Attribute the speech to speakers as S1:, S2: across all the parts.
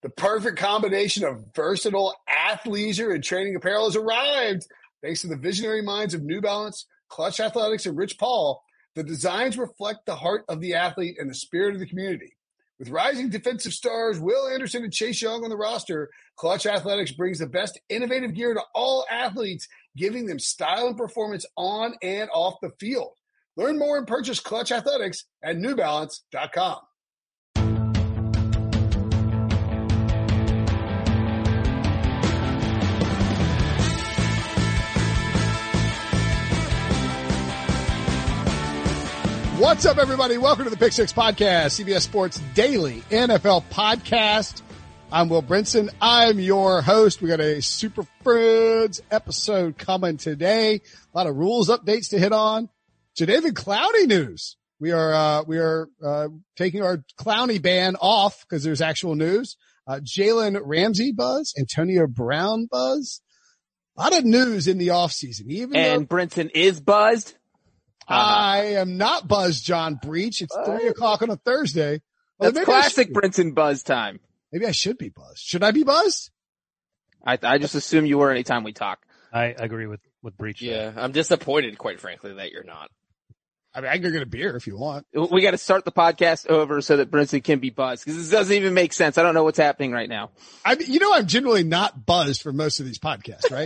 S1: The perfect combination of versatile athleisure and training apparel has arrived. Thanks to the visionary minds of New Balance, Clutch Athletics, and Rich Paul, the designs reflect the heart of the athlete and the spirit of the community. With rising defensive stars Will Anderson and Chase Young on the roster, Clutch Athletics brings the best innovative gear to all athletes, giving them style and performance on and off the field. Learn more and purchase Clutch Athletics at newbalance.com. What's up, everybody? Welcome to the Pick Six Podcast, CBS Sports Daily NFL Podcast. I'm Will Brinson. I'm your host. We got a Super Friends episode coming today. A lot of rules updates to hit on. Jadeveon Clowney news. We are taking our Clowney ban off because there's actual news. Jalen Ramsey buzz, Antonio Brown buzz. A lot of news in the offseason.
S2: And Brinson is buzzed.
S1: I am not buzzed, John Breach. It's 3 o'clock on a Thursday. Well,
S2: that's classic Brinson buzz time.
S1: Maybe I should be buzzed. Should I be buzzed?
S2: I just assume you were anytime we talk.
S3: I agree with Breach.
S4: Yeah, I'm disappointed, quite frankly, that you're not.
S1: I mean, I can go get a beer if you want.
S2: We got to start the podcast over so that Brinson can be buzzed, because this doesn't even make sense. I don't know what's happening right now.
S1: I'm generally not buzzed for most of these podcasts, right?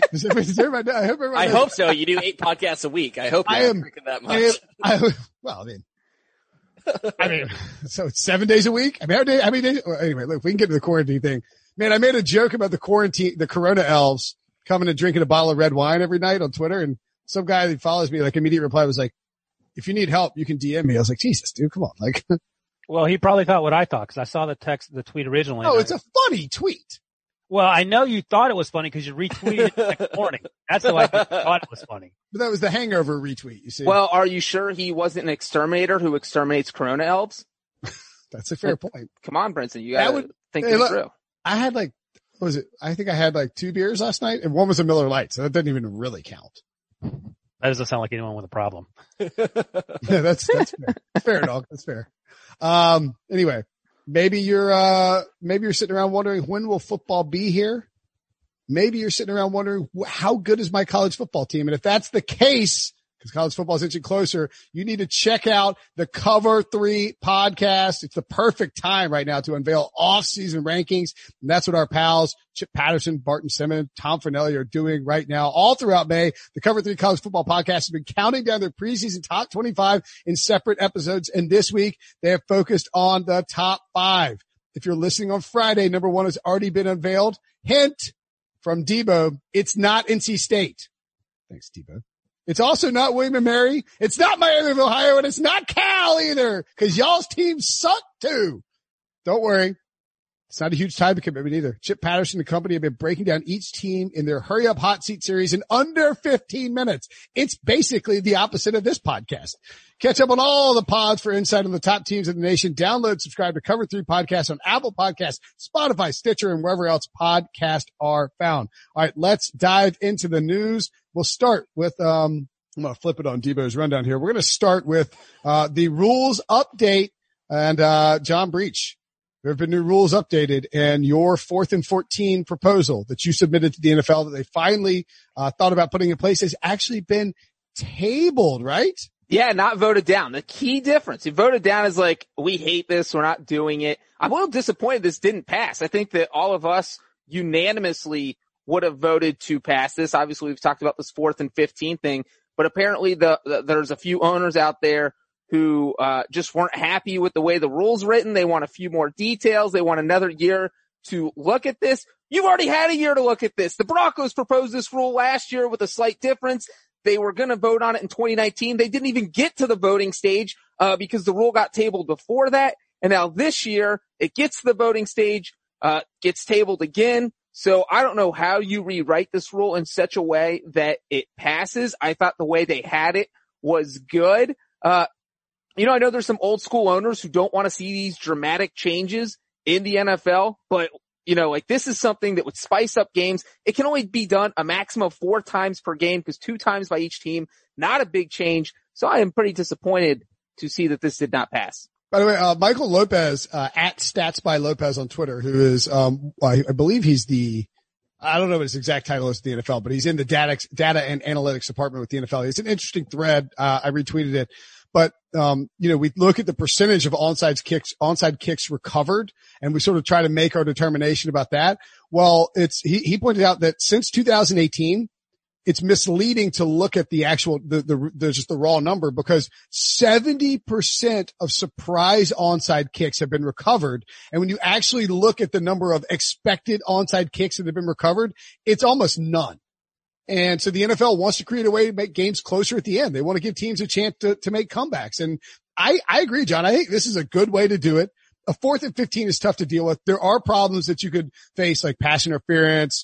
S4: I hope so. You do 8 podcasts a week. I hope you're not drinking that much.
S1: I mean, so it's 7 days a week? I mean, how many days? Well, anyway, look, we can get to the quarantine thing. Man, I made a joke about the Corona elves coming and drinking a bottle of red wine every night on Twitter, and some guy that follows me, like, immediate reply was like, if you need help, you can DM me. I was like, Jesus, dude, come on. Like,
S3: well, he probably thought what I thought, because I saw the tweet originally.
S1: Oh, it's a funny tweet.
S3: Well, I know you thought it was funny because you retweeted it the next morning. That's how I thought it was funny.
S1: But that was the hangover retweet, you see.
S2: Well, are you sure he wasn't an exterminator who exterminates Corona elves?
S1: That's a fair point.
S2: Come on, Brinson. You gotta think this through.
S1: I had I think I had 2 beers last night, and one was a Miller Lite, so that doesn't even really count.
S3: That doesn't sound like anyone with a problem.
S1: Yeah, that's fair. Fair, dog. That's fair. Anyway, maybe you're sitting around wondering, when will football be here? Maybe you're sitting around wondering, how good is my college football team? And if that's the case, because college football is inching closer, you need to check out the Cover 3 podcast. It's the perfect time right now to unveil off-season rankings. And that's what our pals, Chip Patterson, Barton Simmons, Tom Fornelli are doing right now. All throughout May, the Cover 3 college football podcast has been counting down their preseason top 25 in separate episodes. And this week, they have focused on the top 5. If you're listening on Friday, number 1 has already been unveiled. Hint from Debo, it's not NC State. Thanks, Debo. It's also not William & Mary. It's not Miami of Ohio, and it's not Cal either, because y'all's teams suck too. Don't worry. It's not a huge time commitment either. Chip Patterson and the company have been breaking down each team in their Hurry Up Hot Seat series in under 15 minutes. It's basically the opposite of this podcast. Catch up on all the pods for insight on the top teams in the nation. Download, subscribe to Cover 3 Podcasts on Apple Podcasts, Spotify, Stitcher, and wherever else podcasts are found. All right, let's dive into the news. We'll start with, I'm going to flip it on Debo's rundown here. We're going to start with, the rules update and, John Breach. There have been new rules updated, and your 4th and 14 proposal that you submitted to the NFL that they finally, thought about putting in place has actually been tabled, right?
S2: Yeah, not voted down. The key difference, you voted down is like, we hate this, we're not doing it. I'm a little disappointed this didn't pass. I think that all of us unanimously would have voted to pass this. Obviously, we've talked about this 4th and 15 thing, but apparently there's a few owners out there who just weren't happy with the way the rules written. They want a few more details. They want another year to look at this. You've already had a year to look at this. The Broncos proposed this rule last year with a slight difference. They were going to vote on it in 2019. They didn't even get to the voting stage because the rule got tabled before that. And now this year, it gets to the voting stage, gets tabled again. So I don't know how you rewrite this rule in such a way that it passes. I thought the way they had it was good. I know there's some old school owners who don't want to see these dramatic changes in the NFL, but this is something that would spice up games. It can only be done a maximum of 4 times per game because 2 times by each team, not a big change. So I am pretty disappointed to see that this did not pass.
S1: By the way, Michael Lopez, at Stats by Lopez on Twitter, who is, I believe he's I don't know what his exact title is in the NFL, but he's in the data and analytics department with the NFL. It's an interesting thread. I retweeted it, but, we look at the percentage of onside kicks recovered, and we sort of try to make our determination about that. Well, he pointed out that since 2018, it's misleading to look at the actual, just the raw number, because 70% of surprise onside kicks have been recovered. And when you actually look at the number of expected onside kicks that have been recovered, it's almost none. And so the NFL wants to create a way to make games closer at the end. They want to give teams a chance to make comebacks. And I agree, John. I think this is a good way to do it. A 4th and 15 is tough to deal with. There are problems that you could face, like pass interference,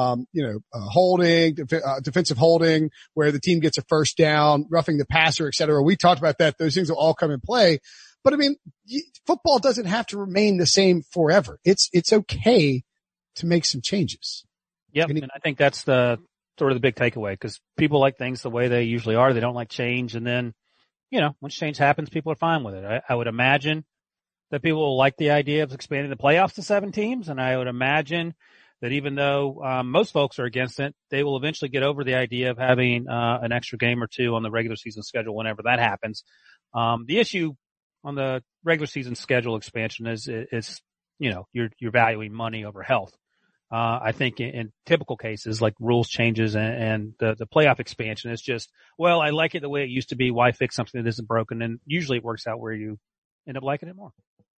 S1: holding, defensive holding, where the team gets a first down, roughing the passer, et cetera. We talked about that. Those things will all come in play. But I mean, football doesn't have to remain the same forever. It's okay to make some changes.
S3: Yep. And I think that's the sort of the big takeaway, because people like things the way they usually are. They don't like change. And then, once change happens, people are fine with it. I would imagine that people will like the idea of expanding the playoffs to 7 teams. And I would imagine that even though most folks are against it, they will eventually get over the idea of having an extra game or two on the regular season schedule whenever that happens. The issue on the regular season schedule expansion is you're valuing money over health. I think in typical cases like rules changes and the playoff expansion is just, well, I like it the way it used to be. Why fix something that isn't broken? And usually it works out where you end up liking it more.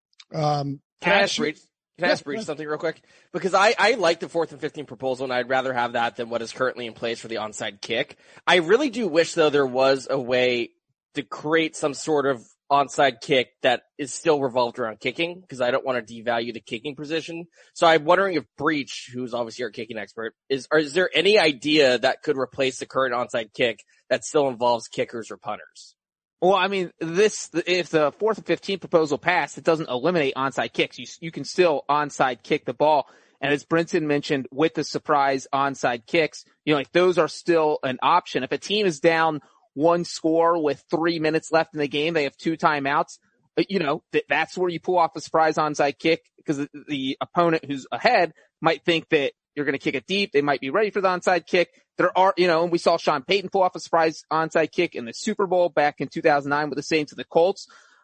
S4: Can I ask Breach something real quick? Because I like the 4th and 15 proposal, and I'd rather have that than what is currently in place for the onside kick. I really do wish, though, there was a way to create some sort of onside kick that is still revolved around kicking, because I don't want to devalue the kicking position. So I'm wondering if Breach, who's obviously our kicking expert, is there any idea that could replace the current onside kick that still involves kickers or punters?
S2: Well, I mean, if the 4th and 15 proposal passed, it doesn't eliminate onside kicks. You can still onside kick the ball. And as Brinson mentioned, with the surprise onside kicks, those are still an option. If a team is down 1 score with 3 minutes left in the game, they have 2 timeouts, that's where you pull off a surprise onside kick, because the opponent who's ahead might think that you're going to kick it deep. They might be ready for the onside kick. There are, and we saw Sean Payton pull off a surprise onside kick in the Super Bowl back in 2009 with the Saints and the Colts.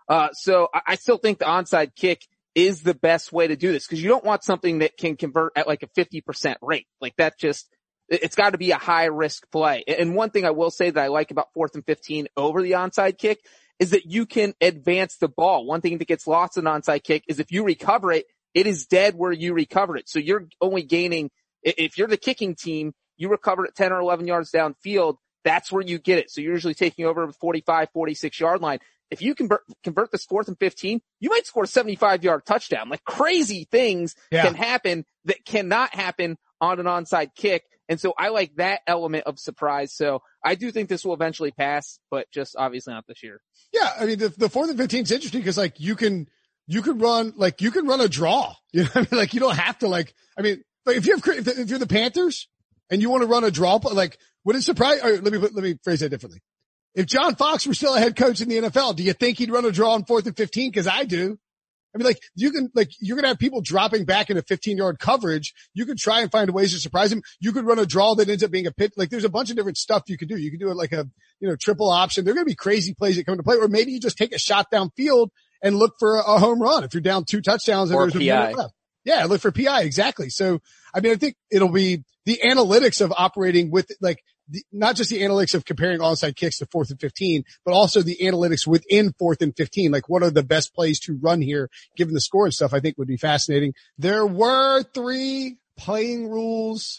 S2: So I still think the onside kick is the best way to do this, because you don't want something that can convert at like a 50% rate. Like that it's got to be a high risk play. And one thing I will say that I like about 4th and 15 over the onside kick is that you can advance the ball. One thing that gets lost in an onside kick is if you recover it, it is dead where you recovered it. So you're only gaining, if you're the kicking team, you recover it 10 or 11 yards downfield, that's where you get it. So you're usually taking over the 45, 46 yard line. If you convert this 4th and 15, you might score a 75-yard touchdown. Like crazy things can happen that cannot happen on an onside kick. And so I like that element of surprise. So I do think this will eventually pass, but just obviously not this year.
S1: Yeah. I mean, the 4th and 15 is interesting because like you can run a draw. You know what I mean? Like you don't have to like if you're the Panthers and you want to run a draw, like would it surprise, or let me phrase that differently. If John Fox were still a head coach in the NFL, do you think he'd run a draw on 4th and 15? Cause I do. I mean, you're going to have people dropping back into 15-yard coverage. You could try and find ways to surprise him. You could run a draw that ends up being a pit. Like there's a bunch of different stuff you could do. You could do it like a, triple option. There are going to be crazy plays that come into play, or maybe you just take a shot downfield and look for a home run if you're down 2 touchdowns and there's a minute left. Yeah, look for PI. Exactly. So, I mean, I think it'll be the analytics of operating with not just the analytics of comparing onside kicks to 4th and 15, but also the analytics within 4th and 15. Like what are the best plays to run here given the score and stuff, I think would be fascinating. There were 3 playing rules,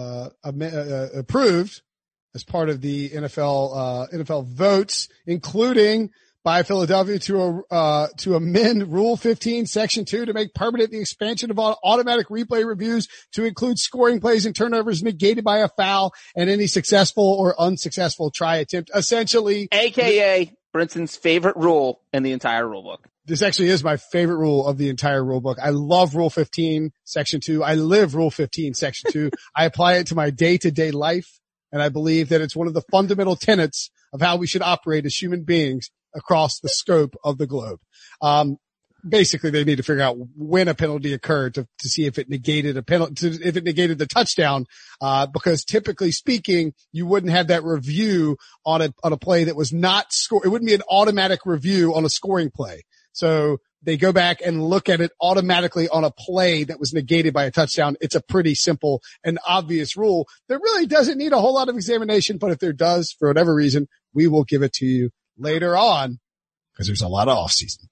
S1: approved as part of the NFL votes, including by Philadelphia to amend Rule 15, Section 2 to make permanent the expansion of automatic replay reviews to include scoring plays and turnovers negated by a foul and any successful or unsuccessful try attempt. Essentially,
S2: AKA Brinson's favorite rule in the entire rule book.
S1: This actually is my favorite rule of the entire rule book. I love Rule 15, Section 2. I live Rule 15, Section 2. I apply it to my day-to-day life, and I believe that it's one of the fundamental tenets of how we should operate as human beings across the scope of the globe. basically they need to figure out when a penalty occurred to see if it negated a penalty, if it negated the touchdown. Because typically speaking, you wouldn't have that review on a play that was not score. It wouldn't be an automatic review on a scoring play. So they go back and look at it automatically on a play that was negated by a touchdown. It's a pretty simple and obvious rule that really doesn't need a whole lot of examination. But if there does, for whatever reason, we will give it to you later on because there's a lot of off season.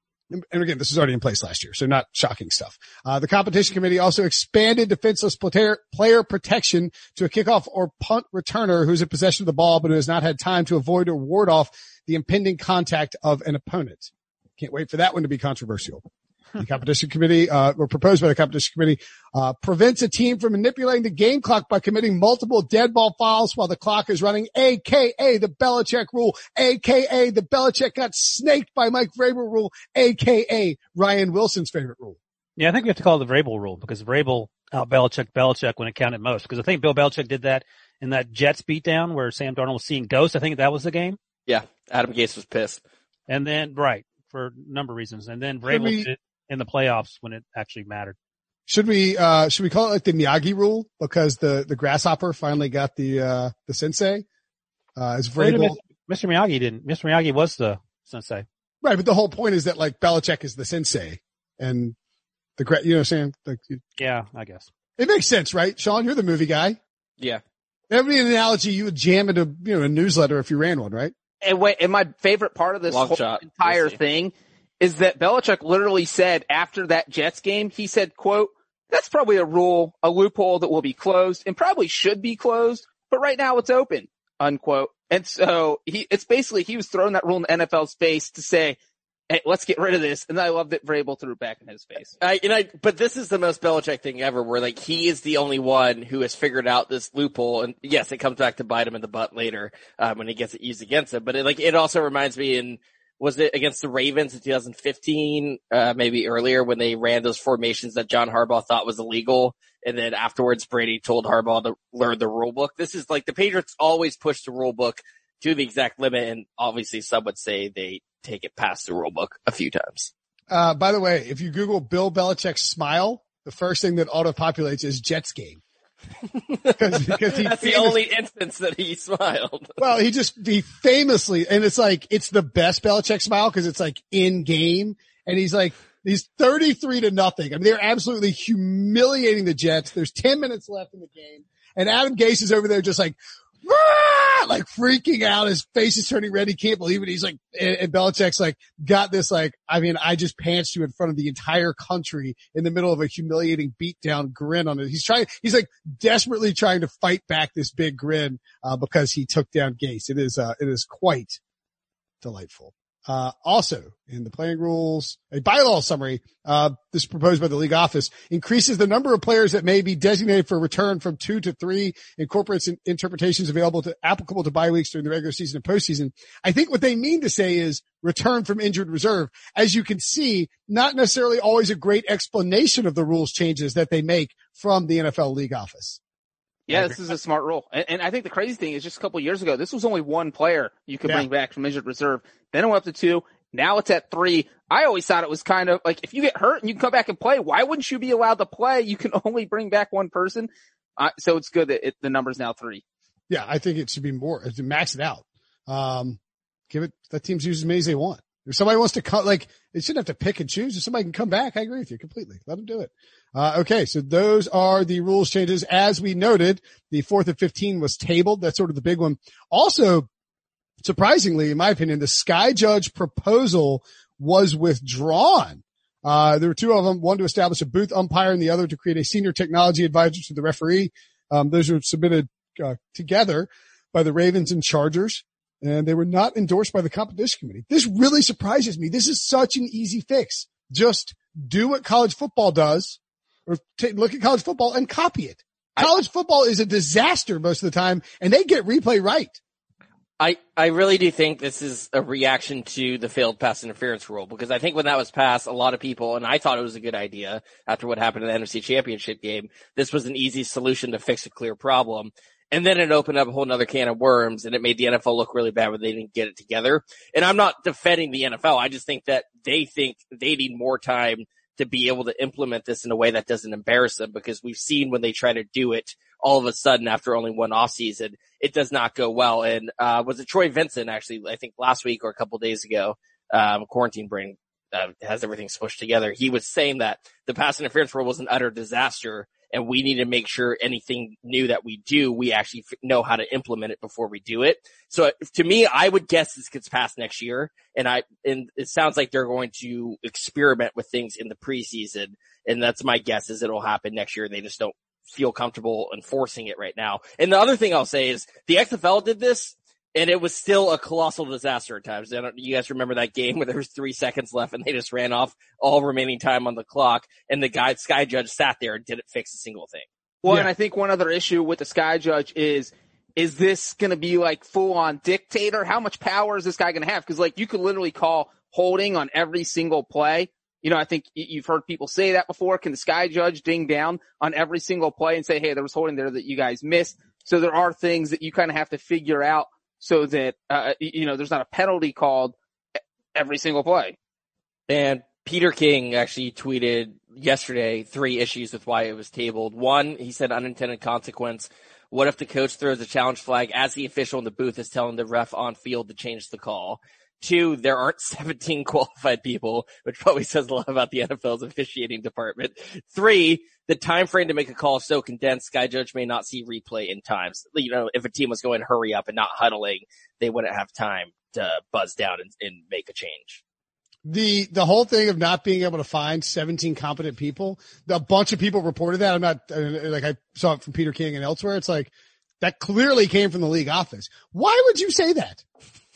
S1: And again, this was already in place last year, so not shocking stuff. The competition committee also expanded defenseless player protection to a kickoff or punt returner who's in possession of the ball but who has not had time to avoid or ward off the impending contact of an opponent. Can't wait for that one to be controversial. The competition committee, or proposed by the competition committee, prevents a team from manipulating the game clock by committing multiple dead ball fouls while the clock is running, aka the Belichick rule, aka the Belichick got snaked by Mike Vrabel rule, aka Ryan Wilson's favorite rule.
S3: Yeah, I think we have to call it the Vrabel rule because Vrabel out Belichick when it counted most. Because I think Bill Belichick did that in that Jets beatdown where Sam Darnold was seeing ghosts. I think that was the game.
S4: Yeah, Adam Gase was pissed.
S3: And then, right, for a number of reasons. And then Vrabel did it in the playoffs when it actually mattered.
S1: Should we call it like the Miyagi rule because the grasshopper finally got the sensei? As Vrabel.
S3: Mr. Miyagi didn't. Mr. Miyagi was the sensei.
S1: Right. But the whole point is that like Belichick is the sensei and you know what I'm saying? Like,
S3: yeah, I guess.
S1: It makes sense, right? Sean, you're the movie guy.
S4: Yeah.
S1: That would be an analogy you would jam into, a newsletter if you ran one, right?
S2: And my favorite part of this entire thing is that Belichick literally said after that Jets game, he said, quote, that's probably a loophole that will be closed and probably should be closed, but right now it's open, unquote. And so it's basically he was throwing that rule in the NFL's face to say, hey, let's get rid of this. And I love that Vrabel threw it back in his face.
S4: But this is the most Belichick thing ever where like he is the only one who has figured out this loophole. And yes, it comes back to bite him in the butt later, when he gets it used against him. But it also reminds me was it against the Ravens in 2015, maybe earlier when they ran those formations that John Harbaugh thought was illegal. And then afterwards Brady told Harbaugh to learn the rule book. This is like the Patriots always push the rule book to the exact limit. And obviously some would say they take it past the rule book a few times.
S1: By the way, if you Google Bill Belichick smile, the first thing that auto-populates is Jets game. Because
S4: that's the only instance that he smiled.
S1: Well, he famously, and it's like, it's the best Belichick smile because it's like in game. And he's 33-0. I mean, they're absolutely humiliating the Jets. There's 10 minutes left in the game. And Adam Gase is over there just like freaking out. His face is turning red. He can't believe it. He's like, and Belichick's like, got this I just pantsed you in front of the entire country in the middle of a humiliating beatdown grin on it. He's like desperately trying to fight back this big grin, because he took down Gase. It is quite delightful. Also in the playing rules, a bylaw summary, this proposed by the league office increases the number of players that may be designated for return from 2 to 3, incorporates interpretations applicable to bye weeks during the regular season and postseason. I think what they mean to say is return from injured reserve. As you can see, not necessarily always a great explanation of the rules changes that they make from the NFL league office.
S2: Yeah, this is a smart rule. And I think the crazy thing is just a couple of years ago, this was only one player you could bring back from injured reserve. Then it went up to 2. Now it's at 3. I always thought it was kind of like if you get hurt and you can come back and play, why wouldn't you be allowed to play? You can only bring back one person. So it's good that the number's now 3.
S1: Yeah, I think it should be more. To max it out. Let teams use as many as they want. If somebody wants to cut, they shouldn't have to pick and choose. If somebody can come back, I agree with you completely. Let them do it. Okay. So those are the rules changes. As we noted, the 4th and 15 was tabled. That's sort of the big one. Also, surprisingly, in my opinion, the Sky Judge proposal was withdrawn. There were 2 of them, one to establish a booth umpire and the other to create a senior technology advisor to the referee. Those were submitted, together by the Ravens and Chargers. And they were not endorsed by the competition committee. This really surprises me. This is such an easy fix. Just do what college football does, or look at college football and copy it. College football is a disaster most of the time, and they get replay right.
S4: I really do think this is a reaction to the failed pass interference rule, because I think when that was passed, a lot of people, and I thought it was a good idea after what happened in the NFC Championship game, this was an easy solution to fix a clear problem. And then it opened up a whole nother can of worms, and it made the NFL look really bad when they didn't get it together. And I'm not defending the NFL. I just think that they need more time to be able to implement this in a way that doesn't embarrass them, because we've seen when they try to do it all of a sudden after only one off season, it does not go well. And, was it Troy Vincent actually, I think last week or a couple days ago, quarantine brain, has everything smushed together. He was saying that the pass interference rule was an utter disaster, and we need to make sure anything new that we do, we actually know how to implement it before we do it. So to me, I would guess this gets passed next year. And it sounds like they're going to experiment with things in the preseason. And that's my guess, is it'll happen next year. They just don't feel comfortable enforcing it right now. And the other thing I'll say is the XFL did this, and it was still a colossal disaster at times. You guys remember that game where there was 3 seconds left and they just ran off all remaining time on the clock, and the Sky Judge sat there and didn't fix a single thing.
S2: Well, and I think one other issue with the Sky Judge is this going to be like full on dictator? How much power is this guy going to have? Because like you could literally call holding on every single play. You know, I think you've heard people say that before. Can the Sky Judge ding down on every single play and say, hey, there was holding there that you guys missed? So there are things that you kind of have to figure out so that, there's not a penalty called every single play.
S4: And Peter King actually tweeted yesterday 3 issues with why it was tabled. 1, he said unintended consequence. What if the coach throws a challenge flag as the official in the booth is telling the ref on field to change the call? 2, there aren't 17 qualified people, which probably says a lot about the NFL's officiating department. 3, the time frame to make a call is so condensed, Sky Judge may not see replay in times. You know, if a team was going hurry up and not huddling, they wouldn't have time to buzz down and make a change.
S1: The whole thing of not being able to find 17 competent people, a bunch of people reported that. I'm not, like I saw it from Peter King and elsewhere. It's like, that clearly came from the league office. Why would you say that?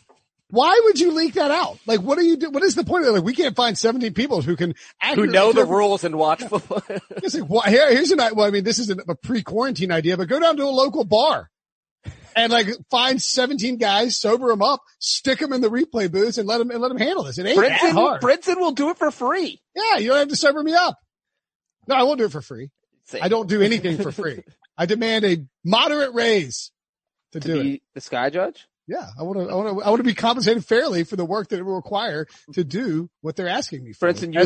S1: Why would you leak that out? Like, what is the point of it? Like, we can't find 17 people who can
S4: accurately know the rules and watch football.
S1: It's like, well, here's this is a pre-quarantine idea, but go down to a local bar and like find 17 guys, sober them up, stick them in the replay booths and let them handle this. It ain't that hard.
S2: Brinson will do it for free.
S1: Yeah. You don't have to sober me up. No, I won't do it for free. Same. I don't do anything for free. I demand a moderate raise to do
S2: be
S1: it.
S2: The Sky Judge?
S1: Yeah, I want to be compensated fairly for the work that it will require to do what they're asking me for.
S2: For instance,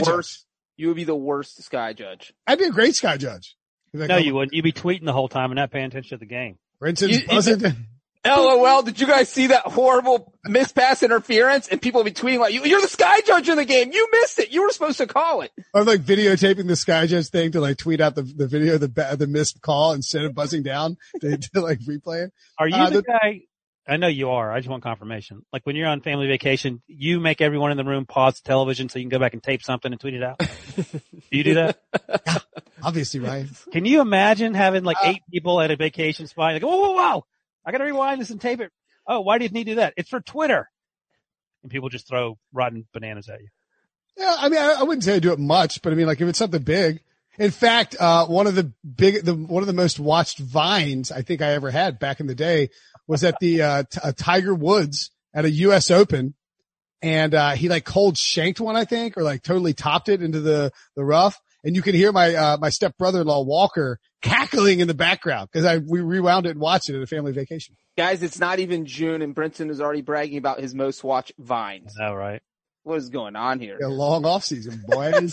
S2: you would be the worst Sky Judge.
S1: I'd be a great Sky Judge.
S3: No, you wouldn't. You'd be tweeting the whole time and not paying attention to the game.
S1: For instance,
S2: LOL, did you guys see that horrible miss pass interference? And people will be tweeting like, you're the Sky Judge in the game. You missed it. You were supposed to call it.
S1: I'm like videotaping the Sky Judge thing to like tweet out the video of the missed call instead of buzzing down to like replay it.
S3: Are you the guy? I know you are. I just want confirmation. Like when you're on family vacation, you make everyone in the room pause the television so you can go back and tape something and tweet it out. Do you do that?
S1: Yeah, obviously, Ryan.
S3: Can you imagine having like 8 people at a vacation spot? Like, whoa. I got to rewind this and tape it. Oh, why do you need to do that? It's for Twitter. And people just throw rotten bananas at you.
S1: Yeah. I mean, I wouldn't say I do it much, but I mean, like if it's something big. In fact, one of the most watched Vines I think I ever had back in the day was at the Tiger Woods at a U.S. Open, and he like cold shanked one, I think, or like totally topped it into the rough, and you can hear my step brother-in-law Walker cackling in the background because we rewound it and watched it at a family vacation.
S2: Guys, it's not even June, and Brinson is already bragging about his most watched Vines.
S3: All right,
S2: what is going on here?
S1: A long off season, boys.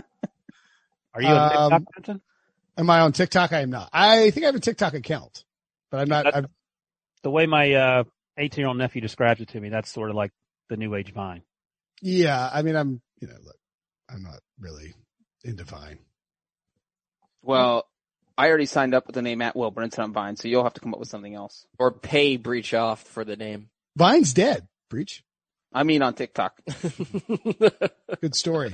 S3: Are you on TikTok, Brinson?
S1: Am I on TikTok? I am not. I think I have a TikTok account, but I'm not.
S3: The way my 18-year-old nephew describes it to me, that's sort of like the new age Vine.
S1: Yeah, I mean, I'm not really into Vine.
S2: Well, I already signed up with the name @Will Brinson on Vine, so you'll have to come up with something else.
S4: Or pay Breach off for the name.
S1: Vine's dead, Breach.
S2: I mean on TikTok.
S1: Good story.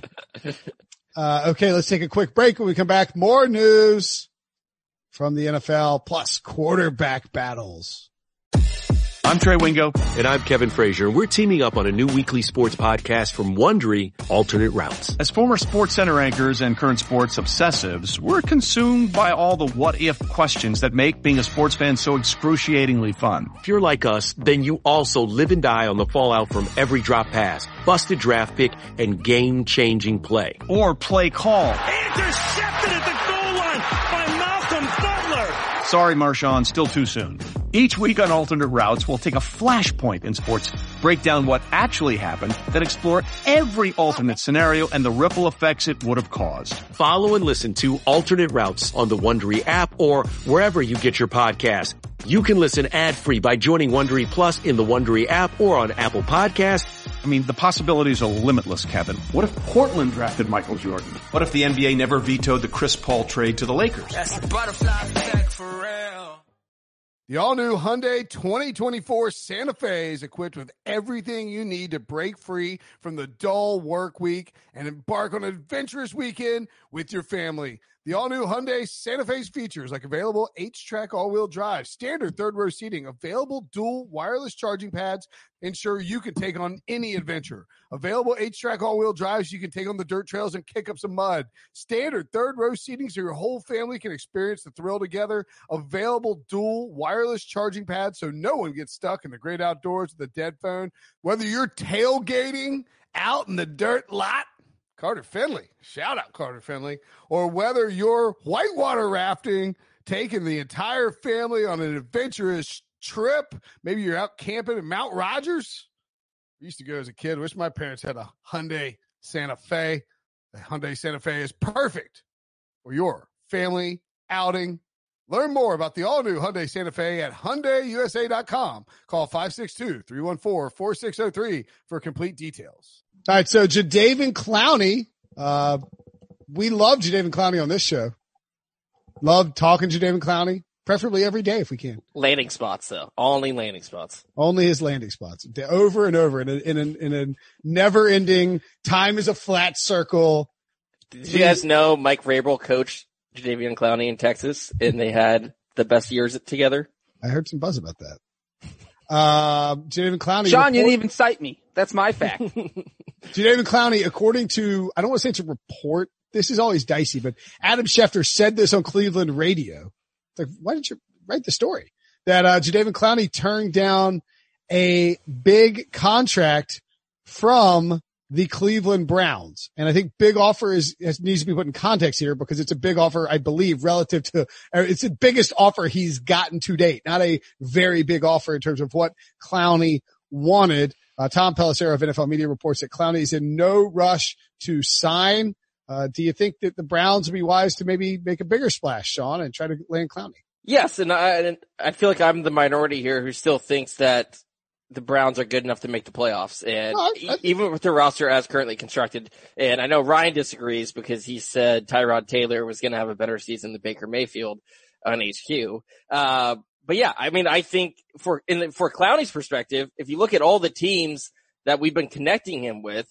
S1: Okay, let's take a quick break. When we come back, more news from the NFL plus quarterback battles.
S5: I'm Trey Wingo.
S6: And I'm Kevin Frazier. We're teaming up on a new weekly sports podcast from Wondery, Alternate Routes.
S5: As former SportsCenter anchors and current sports obsessives, we're consumed by all the what-if questions that make being a sports fan so excruciatingly fun.
S6: If you're like us, then you also live and die on the fallout from every drop pass, busted draft pick, and game-changing play.
S5: Or play call.
S7: Intercepted at the goal line by Malcolm Butler.
S5: Sorry, Marshawn, still too soon. Each week on Alternate Routes, we'll take a flashpoint in sports, break down what actually happened, then explore every alternate scenario and the ripple effects it would have caused.
S6: Follow and listen to Alternate Routes on the Wondery app or wherever you get your podcasts. You can listen ad-free by joining Wondery Plus in the Wondery app or on Apple Podcasts.
S5: I mean, the possibilities are limitless, Kevin.
S7: What if Portland drafted Michael Jordan? What if the NBA never vetoed the Chris Paul trade to the Lakers?
S8: That's the butterfly effect for real.
S1: The all-new Hyundai 2024 Santa Fe is equipped with everything you need to break free from the dull work week and embark on an adventurous weekend with your family. The all-new Hyundai Santa Fe's features like available H-Track all-wheel drive, standard third-row seating, available dual wireless charging pads, ensure you can take on any adventure. Available H-Track all-wheel drives you can take on the dirt trails and kick up some mud. Standard third-row seating so your whole family can experience the thrill together. Available dual wireless charging pads so no one gets stuck in the great outdoors with a dead phone. Whether you're tailgating out in the dirt lot, Carter Finley, shout out Carter Finley, or whether you're whitewater rafting, taking the entire family on an adventurous trip, maybe you're out camping in Mount Rogers. I used to go as a kid. Wish my parents had a Hyundai Santa Fe. The Hyundai Santa Fe is perfect for your family outing. Learn more about the all-new Hyundai Santa Fe at HyundaiUSA.com. Call 562-314-4603 for complete details. All right, so Jadeveon Clowney, we love Jadeveon Clowney on this show. Love talking Jadeveon Clowney, preferably every day if we can.
S4: Landing spots, though. Only landing spots.
S1: Only his landing spots. Over and over in a never-ending, time is a flat circle.
S4: Did you guys know Mike Vrabel coached Jadeveon Clowney in Texas, and they had the best years together?
S1: I heard some buzz about that. Jadeveon Clowney.
S2: Sean, you didn't even cite me. That's my fact.
S1: Jadeveon Clowney, according to, I don't want to say it's a report. This is always dicey, but Adam Schefter said this on Cleveland radio. It's like, why didn't you write the story? That, Jadeveon Clowney turned down a big contract from the Cleveland Browns. And I think big offer needs to be put in context here because it's a big offer, I believe, relative to, it's the biggest offer he's gotten to date, not a very big offer in terms of what Clowney wanted. Tom Pelissero of NFL Media reports that Clowney is in no rush to sign. Do you think that the Browns would be wise to maybe make a bigger splash, Sean, and try to land Clowney?
S4: Yes, and I feel like I'm the minority here who still thinks that the Browns are good enough to make the playoffs. And even with their roster as currently constructed, and I know Ryan disagrees because he said Tyrod Taylor was going to have a better season than Baker Mayfield on HQ. But yeah, I mean, I think for Clowney's perspective, if you look at all the teams that we've been connecting him with,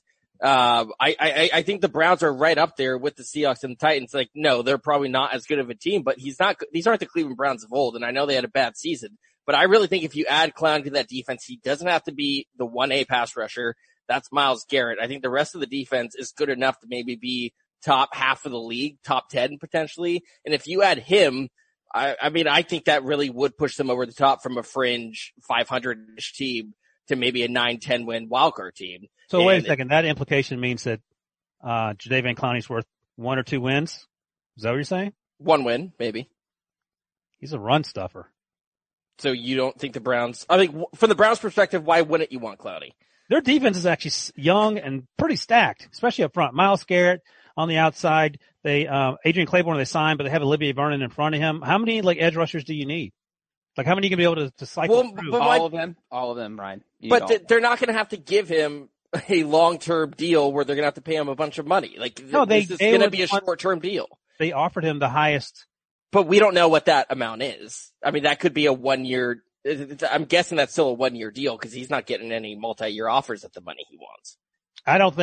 S4: I think the Browns are right up there with the Seahawks and the Titans. Like, no, they're probably not as good of a team, but these aren't the Cleveland Browns of old. And I know they had a bad season, but I really think if you add Clowney to that defense, he doesn't have to be the 1A pass rusher. That's Myles Garrett. I think the rest of the defense is good enough to maybe be top half of the league, top 10 potentially. And if you add him, I mean, I think that really would push them over the top from a fringe 500-ish team to maybe a 9-10 win wildcard team.
S3: So wait a second. That implication means that Jadeveon Clowney's worth 1 or 2 wins? Is that what you're saying?
S4: 1 win, maybe.
S3: He's a run stuffer.
S4: So you don't think the Browns, I think from the Browns perspective, why wouldn't you want Clowney?
S3: Their defense is actually young and pretty stacked, especially up front. Myles Garrett on the outside. They, Adrian Claiborne they signed, but they have Olivier Vernon in front of him. How many edge rushers do you need? Like how many you can be able to cycle through?
S2: All of them, Ryan.
S4: But they're not going to have to give him a long-term deal where they're going to have to pay him a bunch of money. Like this is going to be a short-term deal.
S3: They offered him the highest.
S4: But we don't know what that amount is. I mean, that could be a 1 year. I'm guessing that's still a 1 year deal because he's not getting any multi-year offers at the money he wants.
S3: I don't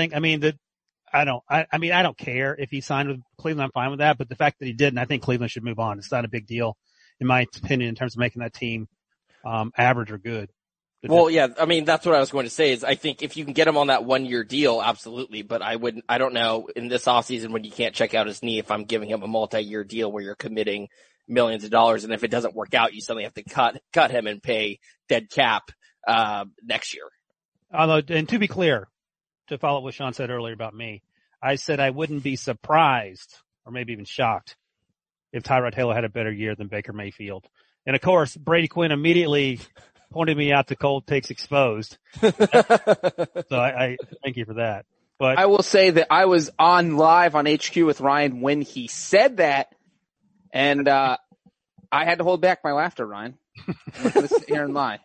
S3: care if he signed with Cleveland. I'm fine with that. But the fact that he didn't, I think Cleveland should move on. It's not a big deal, in my opinion, in terms of making that team, average or good.
S4: Well, yeah, I mean, that's what I was going to say is I think if you can get him on that 1 year deal, absolutely. But I don't know in this offseason when you can't check out his knee if I'm giving him a multi-year deal where you're committing millions of dollars. And if it doesn't work out, you suddenly have to cut him and pay dead cap, next year.
S3: Although, and to be clear, to follow up what Sean said earlier about me, I said I wouldn't be surprised or maybe even shocked if Tyrod Taylor had a better year than Baker Mayfield. And of course, Brady Quinn immediately pointed me out to Cold Takes Exposed. So I thank you for that. But
S2: I will say that I was on live on HQ with Ryan when he said that, and I had to hold back my laughter, Ryan. I'm not going to sit here and lie.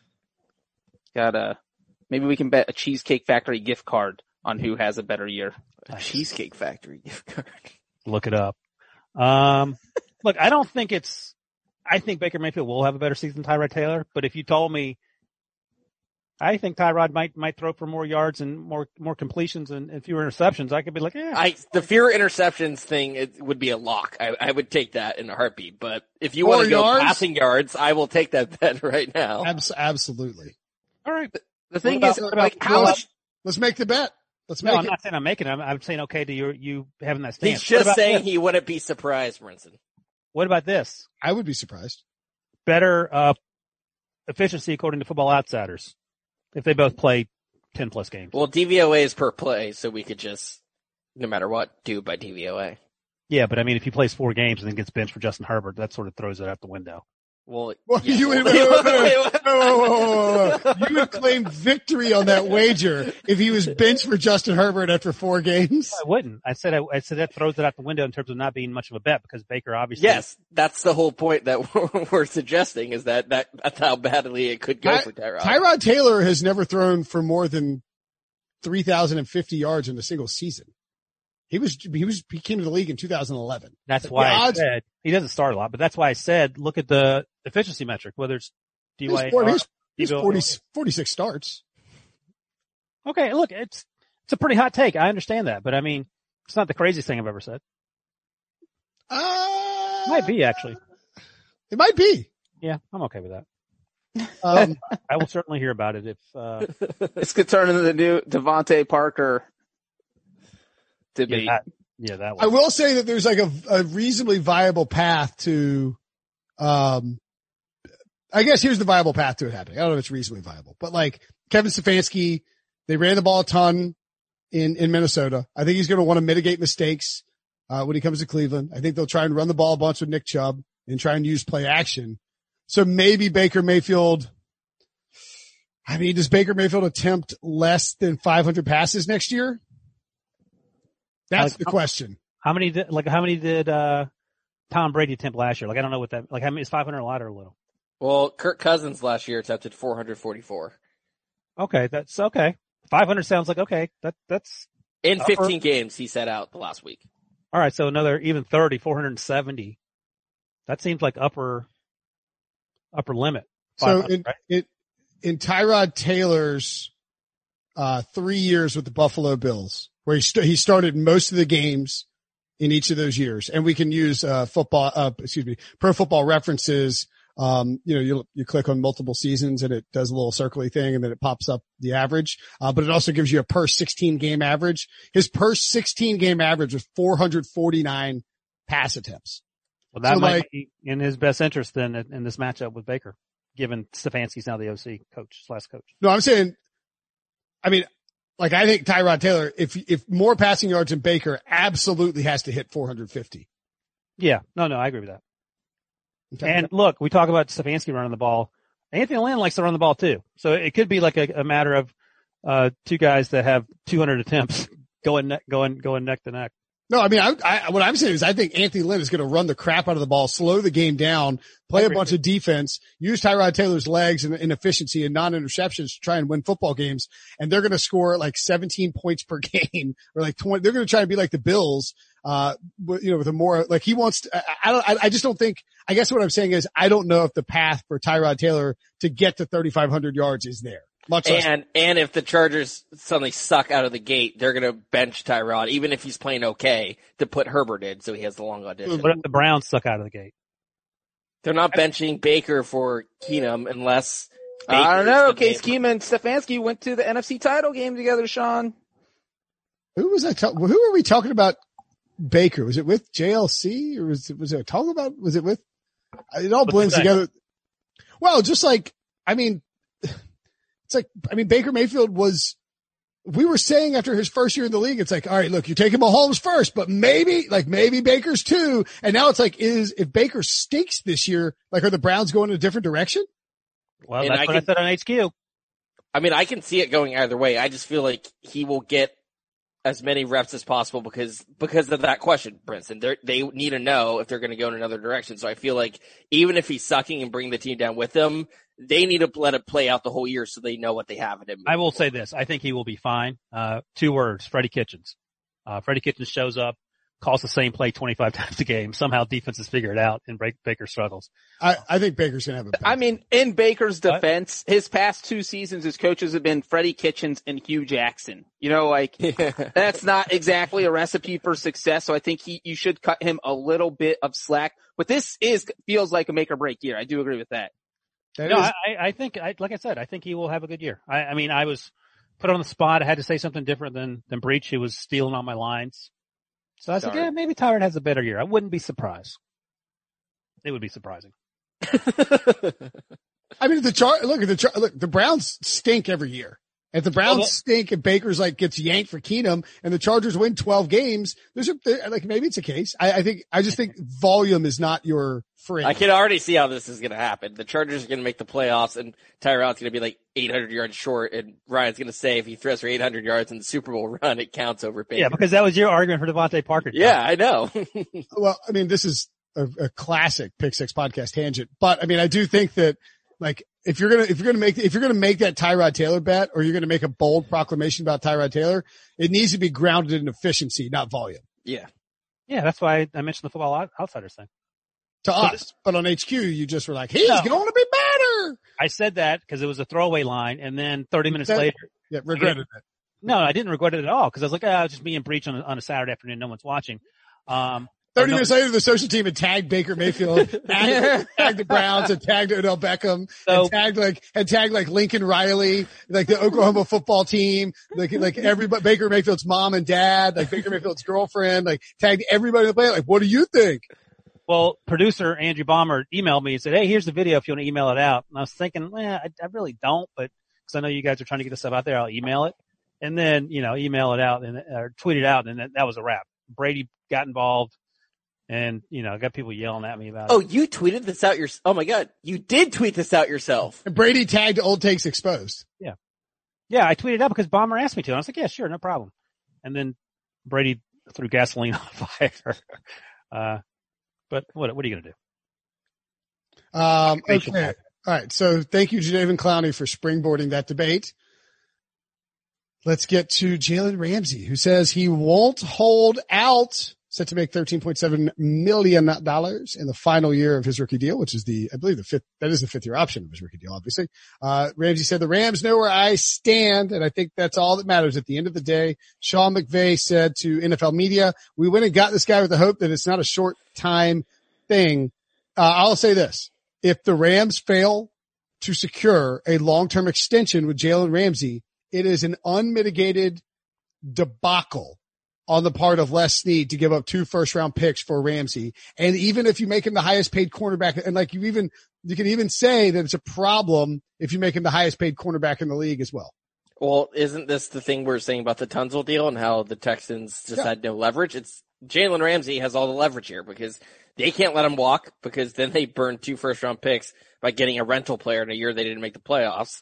S2: Maybe we can bet a Cheesecake Factory gift card on who has a better year.
S4: A Cheesecake Factory gift card.
S3: Look it up. Look, I think Baker Mayfield will have a better season than Tyrod Taylor, but if you told me, I think Tyrod might throw for more yards and more completions and fewer interceptions, I could be like,
S4: the fewer interceptions thing, it would be a lock. I would take that in a heartbeat, but if you want to go passing yards, I will take that bet right now.
S1: Absolutely.
S3: All right.
S2: The thing is,
S1: let's make the bet.
S3: I'm not saying I'm making it. I'm saying okay to you having that stance.
S4: He's just saying he wouldn't be surprised, Brinson.
S3: What about this?
S1: I would be surprised.
S3: Better efficiency according to Football Outsiders if they both play 10 plus games.
S4: Well, DVOA is per play, so we could just, no matter what, do by DVOA.
S3: Yeah, but I mean, if he plays 4 games and then gets benched for Justin Herbert, that sort of throws it out the window.
S4: Well,
S1: you would claim victory on that wager if he was benched for Justin Herbert after 4 games.
S3: I wouldn't. I said that throws it out the window in terms of not being much of a bet because Baker obviously.
S4: Yes, that's the whole point that we're suggesting is that's how badly it could go for Tyrod.
S1: Tyrod Taylor has never thrown for more than 3,050 yards in a single season. He came to the league in 2011.
S3: That's why I said he doesn't start a lot, but that's why I said look at the efficiency metric, whether it's DYAR.
S1: He's 46 starts.
S3: Okay, look, it's a pretty hot take. I understand that, but I mean, it's not the craziest thing I've ever said. Might be actually.
S1: It might be.
S3: Yeah, I'm okay with that. I will certainly hear about it if
S2: this could turn into the new Devontae Parker debate.
S3: Yeah, that one.
S1: I will say that there's like a reasonably viable path to, I guess here's the viable path to it happening. I don't know if it's reasonably viable, but like Kevin Stefanski, they ran the ball a ton in Minnesota. I think he's going to want to mitigate mistakes, when he comes to Cleveland. I think they'll try and run the ball a bunch with Nick Chubb and try and use play action. So maybe Baker Mayfield, does Baker Mayfield attempt less than 500 passes next year? That's the question.
S3: How many did Tom Brady attempt last year? Like, I don't know what that, like, how many is 500 a lot or a little?
S4: Well, Kirk Cousins last year attempted 444.
S3: Okay. That's okay. 500 sounds like, okay. That's
S4: in 15 games he set out the last week.
S3: All right. So another even 470. That seems like upper limit.
S1: So in Tyrod Taylor's, 3 years with the Buffalo Bills, where he started most of the games in each of those years. And we can use, Pro Football References. You click on multiple seasons and it does a little circly thing and then it pops up the average. But it also gives you a per 16 game average. His per 16 game average was 449 pass attempts.
S3: Well, that might be in his best interest then in this matchup with Baker, given Stefanski's now the OC coach.
S1: No, I'm saying, I think Tyrod Taylor, if more passing yards than Baker, absolutely has to hit 450.
S3: Yeah. No, I agree with that.
S1: Okay.
S3: And look, we talk about Stefanski running the ball. Anthony Lynn likes to run the ball too. So it could be like a matter of, 2 guys that have 200 attempts going neck to neck.
S1: No, what I'm saying is I think Anthony Lynn is going to run the crap out of the ball, slow the game down, play a bunch of defense, use Tyrod Taylor's legs and efficiency and non-interceptions to try and win football games. And they're going to score like 17 points per game or like 20. They're going to try and be like the Bills, with a more, like he wants to, I just don't think, I guess what I'm saying is I don't know if the path for Tyrod Taylor to get to 3,500 yards is there.
S4: And if the Chargers suddenly suck out of the gate, they're going to bench Tyrod, even if he's playing okay, to put Herbert in so he has the long audition.
S3: What if the Browns suck out of the gate?
S4: They're not benching Baker for Keenum unless Baker's
S2: I don't know. Case Keenum and Stefanski went to the NFC title game together, Sean.
S1: Who was that? Who were we talking about Baker? Was it with JLC or was it talking about, was it with, it all blends together. Well, just like, Baker Mayfield was we were saying after his first year in the league, it's like, all right, look, you're taking Mahomes first, but maybe Baker's too. And now it's like, if Baker stinks this year, like, are the Browns going in a different direction?
S3: Well, and that's what I said on HQ.
S4: I mean, I can see it going either way. I just feel like he will get as many reps as possible because of that question, Brinson. They need to know if they're going to go in another direction. So I feel like even if he's sucking and bringing the team down with him, they need to let it play out the whole year so they know what they have in him.
S3: I will say this. I think he will be fine. 2 words, Freddie Kitchens. Freddie Kitchens shows up, calls the same play 25 times a game. Somehow defenses figure it out and Baker struggles.
S1: I think Baker's going to have a pass.
S2: I mean, in Baker's defense, his past 2 seasons, his coaches have been Freddie Kitchens and Hugh Jackson. You know, like, that's not exactly a recipe for success. So I think you should cut him a little bit of slack. But this feels like a make or break year. I do agree with that.
S3: I think, like I said, I think he will have a good year. I mean, I was put on the spot. I had to say something different than Breach, who was stealing on my lines. So I said, yeah, maybe Tyrod has a better year. I wouldn't be surprised. It would be surprising.
S1: I mean, the Browns stink every year. If the Browns stink and Baker's like gets yanked for Keenum and the Chargers win 12 games, maybe it's a case. I just think volume is not your friend.
S4: I can already see how this is going to happen. The Chargers are going to make the playoffs and Tyrod's going to be like 800 yards short and Ryan's going to say if he throws for 800 yards in the Super Bowl run, it counts over Baker.
S3: Yeah, because that was your argument for Devontae Parker.
S4: Yeah, I know.
S1: Well, I mean, this is a classic Pick Six podcast tangent, but I mean, I do think that, like, if you're gonna make that Tyrod Taylor bet, or you're gonna make a bold proclamation about Tyrod Taylor, it needs to be grounded in efficiency, not volume.
S4: Yeah.
S3: Yeah, that's why I mentioned the Football Outsiders thing.
S1: To us, but on HQ, you just were like, he's going to be better.
S3: I said that because it was a throwaway line, and then 30 minutes later.
S1: Yeah, regretted it.
S3: No, I didn't regret it at all, because I was like, just me and Breach on a Saturday afternoon, no one's watching.
S1: 30 minutes later, the social team had tagged Baker Mayfield, tagged the Browns, and tagged Odell Beckham, and tagged like Lincoln Riley, like the Oklahoma football team, like everybody, Baker Mayfield's mom and dad, like Baker Mayfield's girlfriend, like tagged everybody in the play. Like, what do you think?
S3: Well, producer Andrew Bomber emailed me and said, hey, here's the video if you want to email it out. And I was thinking, I really don't, but because I know you guys are trying to get this stuff out there, I'll email it. And then, email it out or tweet it out, and that was a wrap. Brady got involved. And, I got people yelling at me about it.
S4: Oh, you tweeted this out oh my God. You did tweet this out yourself.
S1: And Brady tagged Old Takes Exposed.
S3: Yeah. Yeah, I tweeted out because Bomber asked me to. And I was like, yeah, sure, no problem. And then Brady threw gasoline on fire. But what are you going to do?
S1: Okay. All right. So thank you, Jadeveon Clowney, for springboarding that debate. Let's get to Jalen Ramsey, who says he won't hold out. Set to make $13.7 million in the final year of his rookie deal, which is I believe that is the 5th year option of his rookie deal, obviously. Ramsey said, the Rams know where I stand, and I think that's all that matters at the end of the day. Sean McVay said to NFL media, we went and got this guy with the hope that it's not a short time thing. I'll say this. If the Rams fail to secure a long-term extension with Jalen Ramsey, it is an unmitigated debacle on the part of Les Snead to give up 2 first-round picks for Ramsey. And even if you make him the highest paid cornerback, and like you can even say that it's a problem if you make him the highest paid cornerback in the league as well.
S4: Well, isn't this the thing we're saying about the Tunsil deal and how the Texans just had no leverage? It's Jalen Ramsey has all the leverage here because they can't let him walk because then they burn 2 first-round picks by getting a rental player in a year they didn't make the playoffs.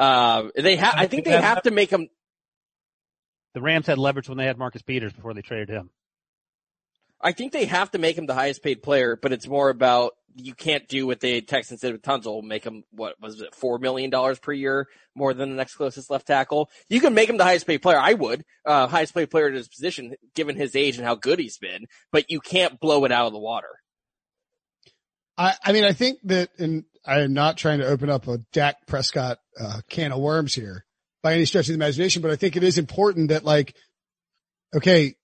S4: I think they have to make him.
S3: The Rams had leverage when they had Marcus Peters before they traded him.
S4: I think they have to make him the highest paid player, but it's more about you can't do what the Texans did with Tunsil, make him, $4 million per year, more than the next closest left tackle. You can make him the highest paid player. I would, highest paid player at his position, given his age and how good he's been, but you can't blow it out of the water.
S1: I mean, I think that, and I am not trying to open up a Dak Prescott, can of worms here by any stretch of the imagination, but I think it is important that, like, okay,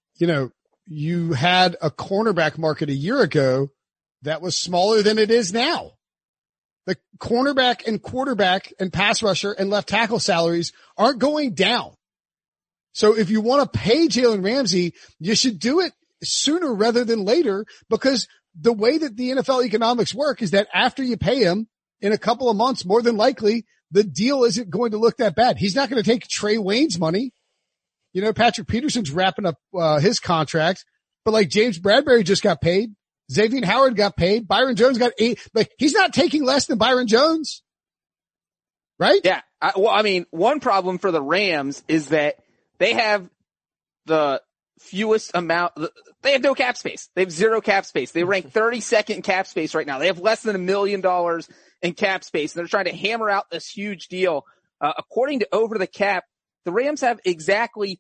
S1: you had a cornerback market a year ago that was smaller than it is now. The cornerback and quarterback and pass rusher and left tackle salaries aren't going down. So if you want to pay Jalen Ramsey, you should do it sooner rather than later, because the way that the NFL economics work is that after you pay him in a couple of months, more than likely, the deal isn't going to look that bad. He's not going to take Trey Wayne's money. You know, Patrick Peterson's wrapping up, his contract, but like James Bradbury just got paid. Xavier Howard got paid. Byron Jones got 8. Like, he's not taking less than Byron Jones. Right?
S2: Yeah. One problem for the Rams is that they have the fewest amount, they have no cap space. They have 0 cap space. They rank 32nd in cap space right now. They have less than $1 million in cap space, and they're trying to hammer out this huge deal. According to Over the Cap, the Rams have exactly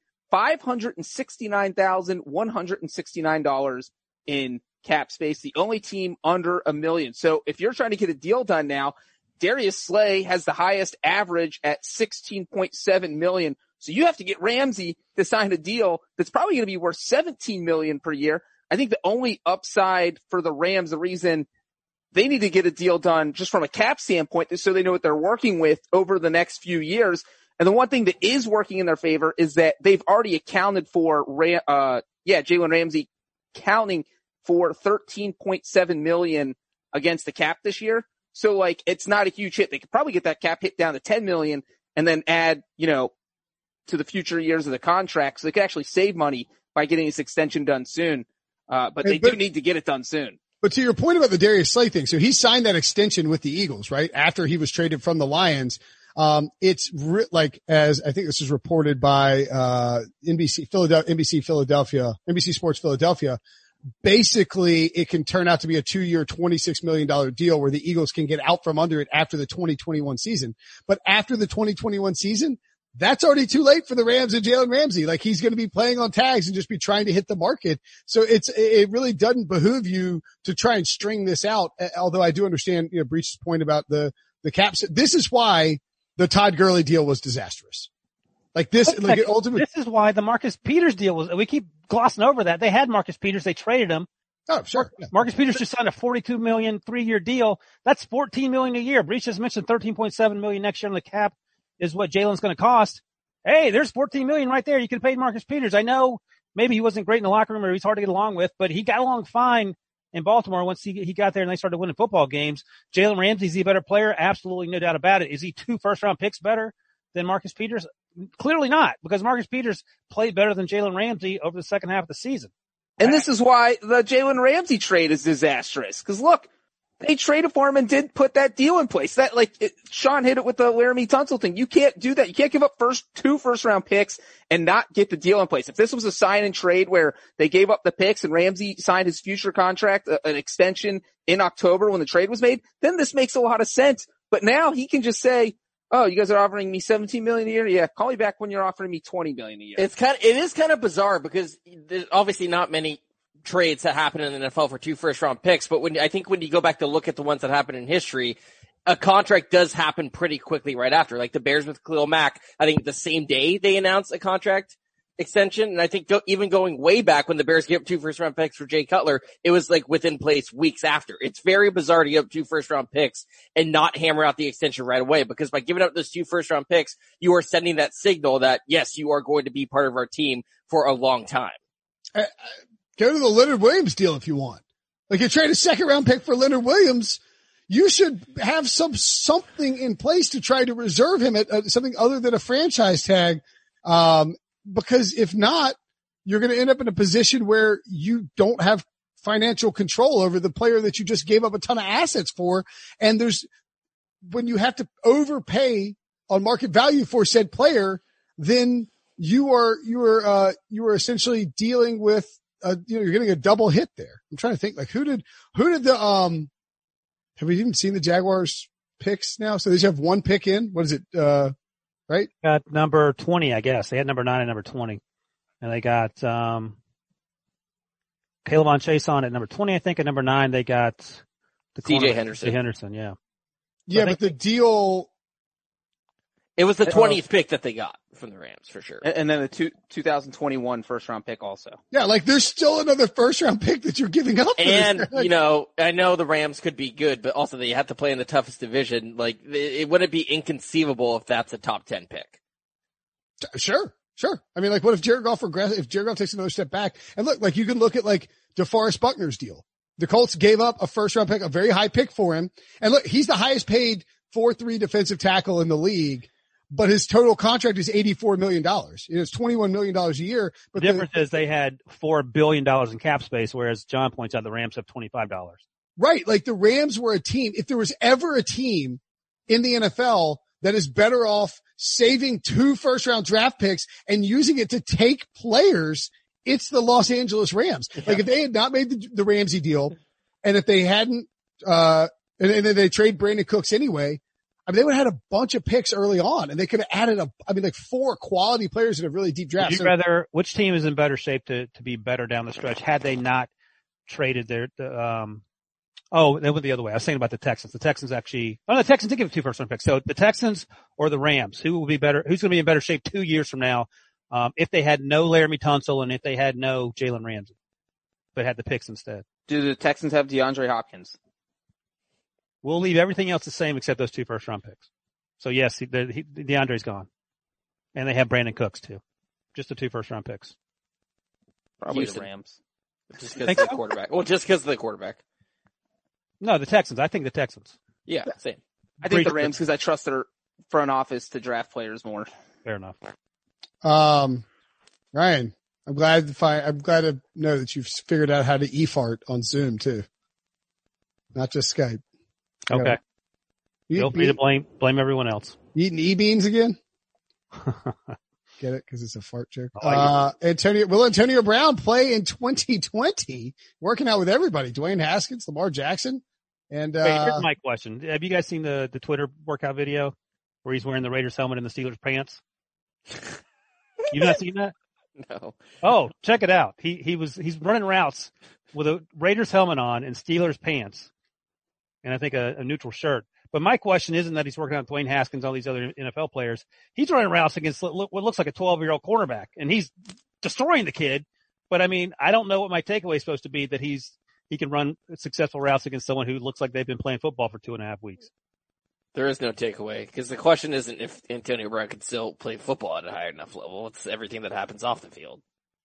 S2: $569,169 in cap space, the only team under $1 million. So if you're trying to get a deal done now, Darius Slay has the highest average at $16.7 million. So you have to get Ramsey to sign a deal that's probably going to be worth $17 million per year. I think the only upside for the Rams, the reason they need to get a deal done just from a cap standpoint is so they know what they're working with over the next few years. And the one thing that is working in their favor is that they've already accounted for, Jalen Ramsey counting for $13.7 million against the cap this year. So like, it's not a huge hit. They could probably get that cap hit down to $10 million and then add, to the future years of the contract. So they could actually save money by getting this extension done soon. But they do need to get it done soon.
S1: But to your point about the Darius Slay thing, so he signed that extension with the Eagles, right? After he was traded from the Lions. It's as I think this is reported by, NBC Sports Philadelphia. Basically, it can turn out to be a 2-year, $26 million deal where the Eagles can get out from under it after the 2021 season. But after the 2021 season, that's already too late for the Rams and Jalen Ramsey. Like, he's going to be playing on tags and just be trying to hit the market. So it really doesn't behoove you to try and string this out. Although I do understand, Breach's point about the caps. This is why the Todd Gurley deal was disastrous. Ultimately.
S3: This is why the Marcus Peters deal was, we keep glossing over that. They had Marcus Peters. They traded him.
S1: Oh, sure. Yeah.
S3: Marcus Peters just signed a $42 million 3-year deal. That's $14 million a year. Breach just mentioned $13.7 million next year on the cap is what Jalen's going to cost. Hey, there's $14 million right there. You could pay Marcus Peters. I know maybe he wasn't great in the locker room or he's hard to get along with, but he got along fine in Baltimore once he got there and they started winning football games. Jalen Ramsey's the better player. Absolutely no doubt about it. Is he 2 first-round picks better than Marcus Peters? Clearly not, because Marcus Peters played better than Jalen Ramsey over the second half of the season.
S2: And this is why the Jalen Ramsey trade is disastrous. Because look, they traded for him and did put that deal in place. Sean hit it with the Laramie Tunsil thing. You can't do that. You can't give up 2 first-round picks and not get the deal in place. If this was a sign and trade where they gave up the picks and Ramsey signed his future contract, an extension in October when the trade was made, then this makes a lot of sense. But now he can just say, oh, you guys are offering me $17 million a year? Yeah, call me back when you're offering me $20 million a year.
S4: It is kind of bizarre because there's obviously not many trades that happen in the NFL for 2 first-round picks, but when you go back to look at the ones that happen in history, a contract does happen pretty quickly right after. Like the Bears with Khalil Mack, I think the same day they announced a contract extension, and I think even going way back when the Bears gave up 2 first-round picks for Jay Cutler, it was like within place weeks after. It's very bizarre to give up 2 first-round picks and not hammer out the extension right away, because by giving up those 2 first-round picks, you are sending that signal that, yes, you are going to be part of our team for a long time.
S1: Go to the Leonard Williams deal if you want. Like, you trade a second-round pick for Leonard Williams, you should have something in place to try to reserve him at something other than a franchise tag. Because if not, you're going to end up in a position where you don't have financial control over the player that you just gave up a ton of assets for. And when you have to overpay on market value for said player, then you are essentially dealing with, you're getting a double hit there. I'm trying to think, like, who did have we even seen the Jaguars picks now? So they just have 1 pick in. What is it? Right?
S3: Got number 20, I guess. They had number 9 and number 20. And they got, Caleb on Chase on at number 20, I think. At number 9, they got
S4: DJ Henderson.
S3: Henderson, yeah.
S1: Yeah, but the deal.
S4: It was the 20th pick that they got from the Rams, for sure.
S2: And then the 2021 first-round pick also.
S1: Yeah, like, there's still another first-round pick that you're giving up for
S4: and,
S1: this.
S4: I know the Rams could be good, but also they have to play in the toughest division. Like, it wouldn't be inconceivable if that's a top 10 pick.
S1: Sure. I mean, like, what if Jared Goff takes another step back? And look, like, you can look at, like, DeForest Buckner's deal. The Colts gave up a first-round pick, a very high pick for him. And look, he's the highest paid 4-3 defensive tackle in the league, but his total contract is $84 million. It's $21 million a year. But
S3: the difference is they had $4 billion in cap space, whereas John points out the Rams have $25.
S1: Right. Like the Rams were a team. If there was ever a team in the NFL that is better off saving 2 first-round draft picks and using it to take players, it's the Los Angeles Rams. Yeah. Like if they had not made the Ramsey deal, and if they hadn't, and then they trade Brandon Cooks anyway, I mean, they would have had a bunch of picks early on, and they could have added like 4 quality players in a really deep draft.
S3: Would you rather, which team is in better shape to be better down the stretch had they not traded they went the other way. I was saying about the Texans. The Texans the Texans did give 2 first-round picks. So the Texans or the Rams, who will be better? Who's going to be in better shape 2 years from now? If they had no Laramie Tunsil and if they had no Jalen Ramsey, but had the picks instead.
S2: Do the Texans have DeAndre Hopkins?
S3: We'll leave everything else the same except those 2 first-round picks. So yes, DeAndre's gone, and they have Brandon Cooks too. Just the 2 first-round picks.
S2: Probably the Rams.
S4: Just because of the quarterback. Well, just because of the quarterback.
S3: No, the Texans. I think the Texans.
S4: Yeah, same.
S2: I think the Rams because I trust their front office to draft players more.
S3: Fair enough.
S1: Ryan, I'm glad to know that you've figured out how to e-fart on Zoom too. Not just Skype.
S3: Okay. Feel free to blame everyone else.
S1: Eating e-beans again? Get it? Cause it's a fart joke. Will Antonio Brown play in 2020? Working out with everybody. Dwayne Haskins, Lamar Jackson. And,
S3: here's my question. Have you guys seen the Twitter workout video where he's wearing the Raiders helmet and the Steelers pants? You've not seen that?
S4: No.
S3: Oh, check it out. He's running routes with a Raiders helmet on and Steelers pants. And I think a neutral shirt. But my question isn't that he's working on Dwayne Haskins, all these other NFL players. He's running routes against what looks like a 12-year-old quarterback, and he's destroying the kid. But I mean, I don't know what my takeaway is supposed to be that he can run successful routes against someone who looks like they've been playing football for 2.5 weeks.
S4: There is no takeaway because the question isn't if Antonio Brown can still play football at a high enough level. It's everything that happens off the field.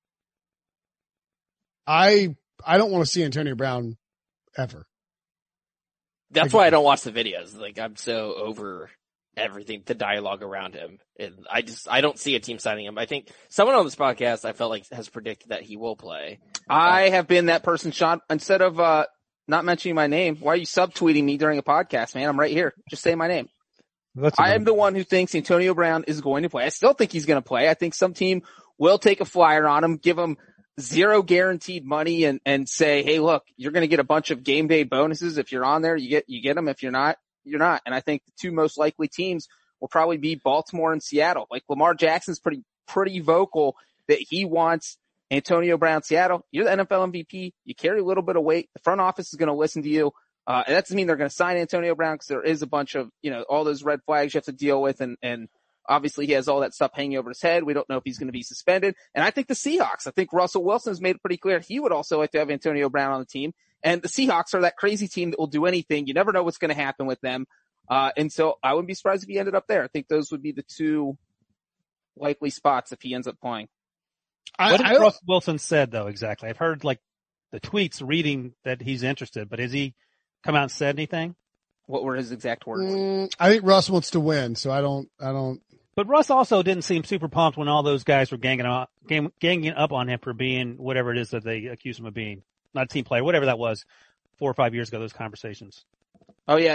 S1: I don't want to see Antonio Brown ever.
S4: That's why I don't watch the videos. Like I'm so over everything, the dialogue around him. And I don't see a team signing him. I think someone on this podcast I felt like has predicted that he will play.
S2: I have been that person, Sean. Instead of, not mentioning my name, why are you subtweeting me during a podcast, man? I'm right here. Just say my name. I am the one who thinks Antonio Brown is going to play. I still think he's going to play. I think some team will take a flyer on him, give him zero guaranteed money and say, hey, look, you're going to get a bunch of game day bonuses. If you're on there, you get them. If you're not, you're not. And I think the 2 most likely teams will probably be Baltimore and Seattle. Like Lamar Jackson's pretty vocal that he wants Antonio Brown. Seattle, you're the NFL MVP. You carry a little bit of weight. The front office is going to listen to you. And that doesn't mean they're going to sign Antonio Brown because there is a bunch of, all those red flags you have to deal with and obviously he has all that stuff hanging over his head. We don't know if he's going to be suspended. And I think the Seahawks, I think Russell Wilson has made it pretty clear he would also like to have Antonio Brown on the team. And the Seahawks are that crazy team that will do anything. You never know what's going to happen with them. And so I wouldn't be surprised if he ended up there. I think those would be the 2 likely spots if he ends up playing.
S3: What has Russell Wilson said though exactly? I've heard like the tweets reading that he's interested, but has he come out and said anything?
S2: What were his exact words?
S1: I think Russ wants to win, so I don't.
S3: But Russ also didn't seem super pumped when all those guys were ganging up on him for being whatever it is that they accuse him of being. Not a team player, whatever that was 4 or 5 years ago, those conversations.
S2: Oh yeah,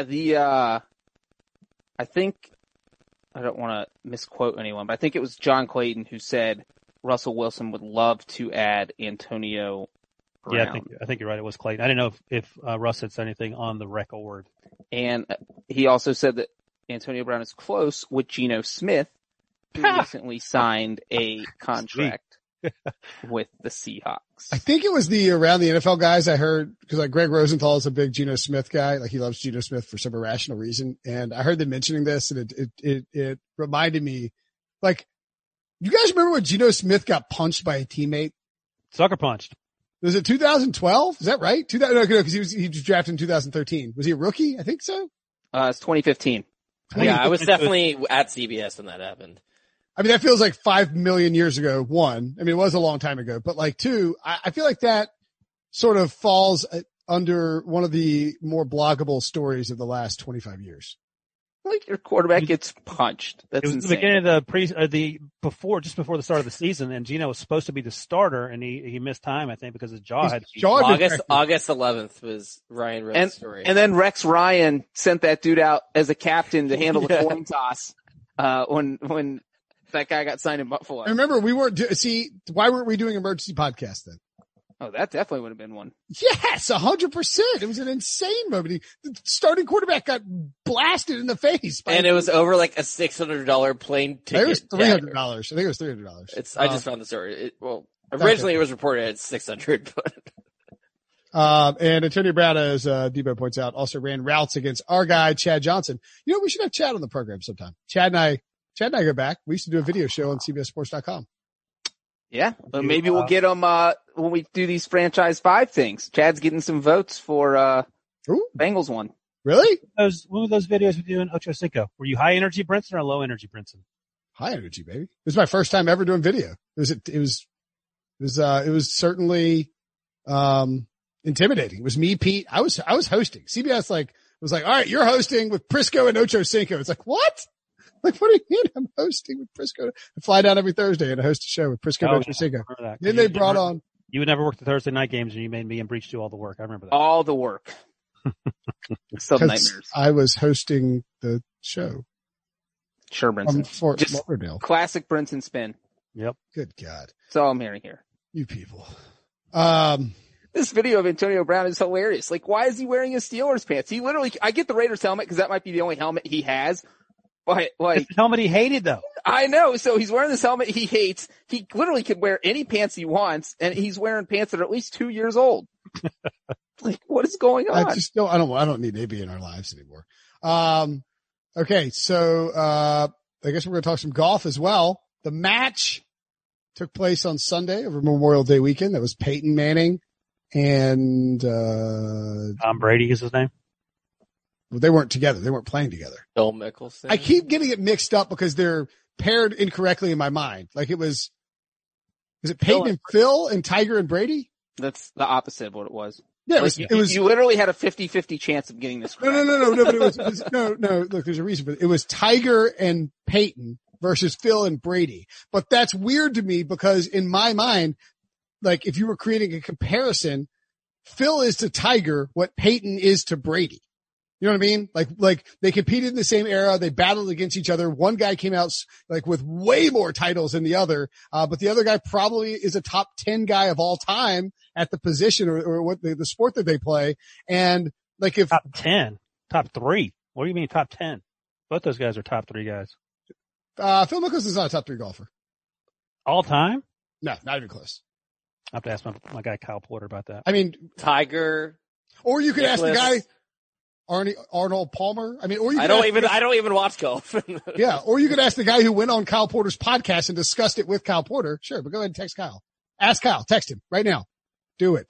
S2: I think, I don't want to misquote anyone, but I think it was John Clayton who said Russell Wilson would love to add Antonio Brown.
S3: Yeah, I think you're right. It was Clayton. I didn't know if Russ had said anything on the record.
S2: And he also said that Antonio Brown is close with Geno Smith, who recently signed a contract with the Seahawks.
S1: I think it was around the NFL guys I heard, because like Greg Rosenthal is a big Geno Smith guy. Like he loves Geno Smith for some irrational reason. And I heard them mentioning this and it reminded me, like, you guys remember when Geno Smith got punched by a teammate?
S3: Sucker punched.
S1: Was it 2012? Is that right? No, because he was drafted in 2013. Was he a rookie? I think so.
S2: It's 2015.
S4: Yeah, I was definitely at CBS when that happened.
S1: I mean, that feels like 5 million years ago, 1. I mean, it was a long time ago, but like 2, I feel like that sort of falls under one of the more bloggable stories of the last 25 years.
S2: Like your quarterback gets punched. That's
S3: it was
S2: insane.
S3: the beginning of just before the start of the season, and Geno was supposed to be the starter, and he missed time, I think, because his jaw had
S4: August 11th was Ryan Rhodes' story.
S2: And then Rex Ryan sent that dude out as a captain to handle the coin toss, when that guy got signed in Buffalo.
S1: I remember why weren't we doing emergency podcasts then?
S2: Oh, that definitely would have been one.
S1: Yes, 100%. It was an insane moment. The starting quarterback got blasted in the face.
S4: And it was over like a $600 plane ticket.
S1: It was $300. I think it was $300.
S4: I just found the story. Originally it was reported at $600, but.
S1: And Antonio Brown, as Debo points out, also ran routes against our guy, Chad Johnson. You know, we should have Chad on the program sometime. Chad and I go back. We used to do a video show on CBSSports.com.
S2: Yeah, but maybe we'll get him when we do these franchise 5 things. Chad's getting some votes for Bengals one.
S1: Really?
S3: What were those videos we do in Ocho Cinco? Were you high energy Brinson or low energy Brinson?
S1: High energy, baby. It was my first time ever doing video. It was certainly intimidating. It was me, Pete. I was hosting. CBS was like, all right, you're hosting with Prisco and Ocho Cinco. It's like, what? Like, what do you mean I'm hosting with Prisco? I fly down every Thursday and I host a show with Prisco and Ocho Cinco. Then they brought on.
S3: You would never work the Thursday night games and you made me and Breach do all the work. I remember that.
S2: All the work. Still nightmares.
S1: I was hosting the show.
S2: Sure, Brinson.
S1: Fort
S2: Just
S1: Lauderdale.
S2: Classic Brinson spin.
S3: Yep.
S1: Good God.
S2: That's all I'm hearing here.
S1: You people.
S2: This video of Antonio Brown is hilarious. Like, why is he wearing his Steelers pants? He literally, I get the Raiders helmet because that might be the only helmet he has. But like,
S3: it's the helmet he hated though.
S2: I know. So he's wearing this helmet he hates. He literally could wear any pants he wants, and he's wearing pants that are at least 2 years old. Like, what is going on?
S1: I don't need AB in our lives anymore. Okay. So, I guess we're going to talk some golf as well. The match took place on Sunday over Memorial Day weekend. That was Peyton Manning and,
S3: Tom Brady is his name.
S1: Well, they weren't together. They weren't playing together.
S4: Phil Mickelson.
S1: I keep getting it mixed up because they're paired incorrectly in my mind. Like is it Peyton and Phil and Tiger and Brady?
S2: That's the opposite of what it was.
S1: Yeah,
S2: like it was. You literally had a 50-50 chance of getting this correct.
S1: No. But it was no. Look, there's a reason for it. It was Tiger and Peyton versus Phil and Brady. But that's weird to me because in my mind, like if you were creating a comparison, Phil is to Tiger what Peyton is to Brady. You know what I mean? Like they competed in the same era. They battled against each other. One guy came out like with way more titles than the other. But the other guy probably is a top 10 guy of all time at the position or what the sport that they play. And like if
S3: top 10, top 3, what do you mean top 10? Both those guys are top 3 guys.
S1: Phil Mickelson is not a top 3 golfer.
S3: All time?
S1: No, not even close.
S3: I have to ask my guy Kyle Porter about that.
S1: I mean,
S4: Tiger.
S1: Or you could ask the guy, Arnold Palmer. I mean, or you
S4: I don't even watch golf.
S1: Yeah. Or you could ask the guy who went on Kyle Porter's podcast and discussed it with Kyle Porter. Sure. But go ahead and text Kyle. Ask Kyle. Text him right now. Do it.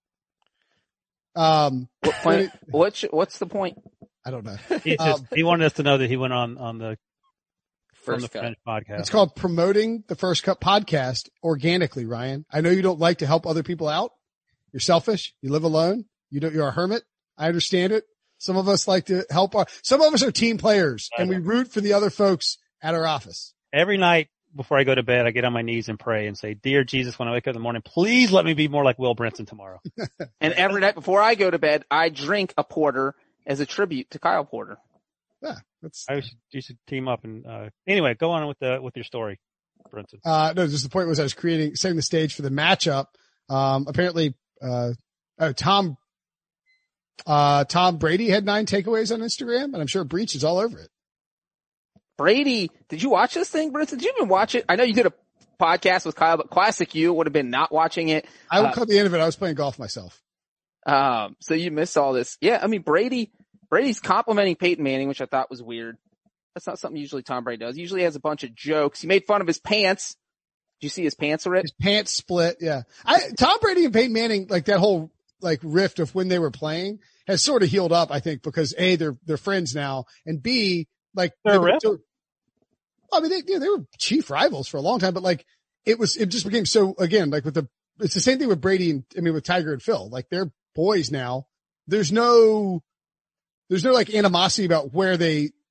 S2: What's the point?
S1: I don't know.
S3: He wanted us to know that he went on the
S4: First Cut
S3: podcast.
S1: It's called Promoting the First Cut podcast organically, Ryan. I know you don't like to help other people out. You're selfish. You live alone. You're a hermit. I understand it. Some of us like to help some of us are team players and we root for the other folks at our office.
S3: Every night before I go to bed, I get on my knees and pray and say, Dear Jesus, when I wake up in the morning, please let me be more like Will Brinson tomorrow.
S2: And every night before I go to bed, I drink a porter as a tribute to Kyle Porter.
S1: Yeah.
S3: You should team up and, anyway, go on with your story, Brinson.
S1: No, just the point was I was setting the stage for the matchup. Apparently, Tom Brady had 9 takeaways on Instagram, and I'm sure Breach is all over it.
S2: Brady, did you watch this thing, Brinson? Did you even watch it? I know you did a podcast with Kyle, but classic you would have been not watching it.
S1: I would cut the end of it. I was playing golf myself.
S2: So you missed all this. Yeah, I mean, Brady's complimenting Peyton Manning, which I thought was weird. That's not something usually Tom Brady does. He usually has a bunch of jokes. He made fun of his pants. Did you see his pants rip?
S1: His pants split, yeah. Tom Brady and Peyton Manning, like that whole like rift of when they were playing has sort of healed up, I think, because A, they're friends now, and B, like they were chief rivals for a long time, but like it just became so, again, like it's the same thing with Brady and with Tiger and Phil. Like they're boys now. There's no like animosity about where they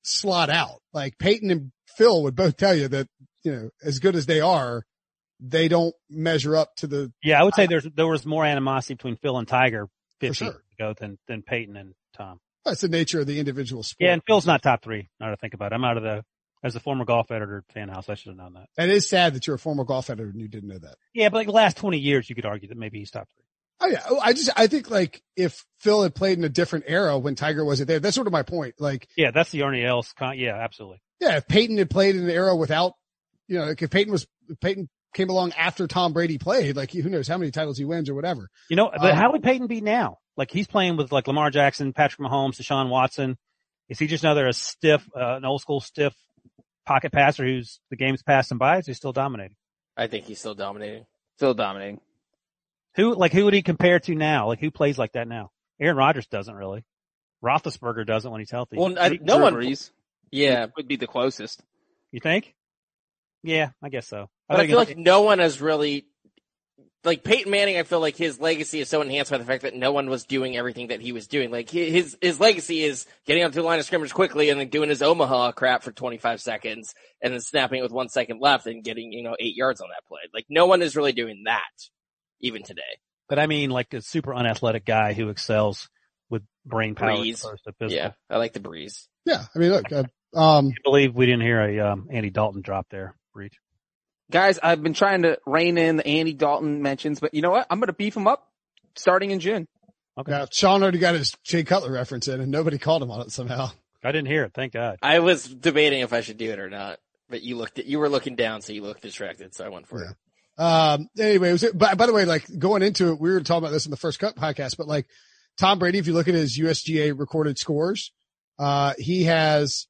S1: slot out. Like Peyton and Phil would both tell you that, as good as they are, they don't measure up to the.
S3: Yeah, I would say there was more animosity between Phil and Tiger 50
S1: sure.
S3: years ago than Peyton and Tom.
S1: That's the nature of the individual sport.
S3: Yeah, and Phil's not top 3. Now to think about it, I'm out of as a former golf editor at Fan House, I should have known that.
S1: That is sad that you're a former golf editor and you didn't know that.
S3: Yeah, but like the last 20 years, you could argue that maybe he's top 3.
S1: Oh yeah, I think like if Phil had played in a different era when Tiger wasn't there, that's sort of my point. Like,
S3: yeah, that's the only else. Yeah, absolutely.
S1: Yeah, if Peyton had played in an era without, like if Peyton came along after Tom Brady played, like who knows how many titles he wins or whatever.
S3: But how would Peyton be now? Like he's playing with like Lamar Jackson, Patrick Mahomes, Deshaun Watson. Is he just another an old school stiff pocket passer who's the game's passed him by? Is he still dominating?
S4: I think he's still dominating.
S2: Still dominating.
S3: Who would he compare to now? Like who plays like that now? Aaron Rodgers doesn't really. Roethlisberger doesn't when he's healthy.
S4: Well, no one.
S2: Brees.
S4: Yeah,
S2: would be the closest.
S3: You think? Yeah, I guess so.
S4: But I feel like no one has really, like Peyton Manning, I feel like his legacy is so enhanced by the fact that no one was doing everything that he was doing. Like his legacy is getting up to the line of scrimmage quickly and then doing his Omaha crap for 25 seconds and then snapping it with 1 second left and getting, 8 yards on that play. Like no one is really doing that even today.
S3: But I mean like a super unathletic guy who excels with brain power.
S4: Breeze. Yeah, I like the Breeze.
S1: Yeah, I mean, look,
S3: I believe we didn't hear a Andy Dalton drop there, Breach.
S2: Guys, I've been trying to rein in the Andy Dalton mentions, but you know what? I'm going to beef him up starting in June.
S3: Okay.
S1: Now, Sean already got his Jay Cutler reference in and nobody called him on it somehow.
S3: I didn't hear it. Thank God.
S4: I was debating if I should do it or not, but you were looking down, so you looked distracted, so I went for it.
S1: Anyway, by the way, like going into it, we were talking about this in the first cut podcast, but like Tom Brady, if you look at his USGA recorded scores, he has,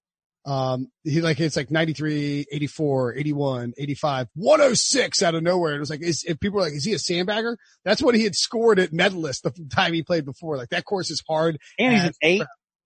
S1: it's like 93, 84, 81, 85, 106 out of nowhere. And it was like, if people are like, is he a sandbagger? That's what he had scored at Medalist the time he played before. Like that course is hard.
S3: And he's an 8.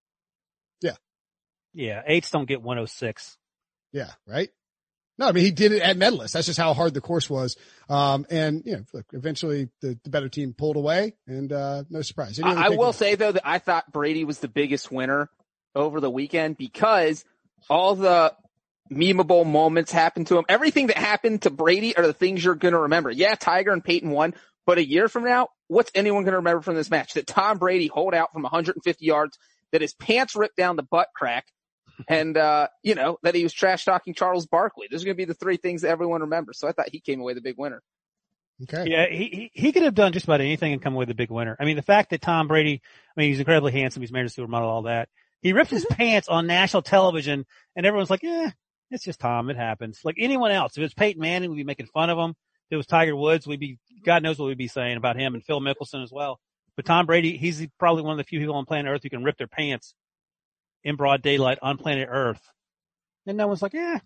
S1: Yeah.
S3: Yeah. 8s don't get 106.
S1: Yeah. Right. No, I mean, he did it at Medalist. That's just how hard the course was. And look, eventually the better team pulled away and, no surprise.
S2: I will say though that I thought Brady was the biggest winner over the weekend because all the memeable moments happened to him. Everything that happened to Brady are the things you're going to remember. Yeah, Tiger and Peyton won, but a year from now, what's anyone going to remember from this match? That Tom Brady holed out from 150 yards, that his pants ripped down the butt crack, and, that he was trash talking Charles Barkley. Those are going to be the 3 things that everyone remembers. So I thought he came away the big winner.
S1: Okay.
S3: Yeah, he could have done just about anything and come away the big winner. I mean, the fact that Tom Brady, he's incredibly handsome. He's married to a supermodel, all that. He ripped his pants on national television and everyone's like, it's just Tom. It happens. Like anyone else. If it's Peyton Manning, we'd be making fun of him. If it was Tiger Woods, God knows what we'd be saying about him and Phil Mickelson as well. But Tom Brady, he's probably one of the few people on planet Earth who can rip their pants in broad daylight on planet Earth. And no one's like, it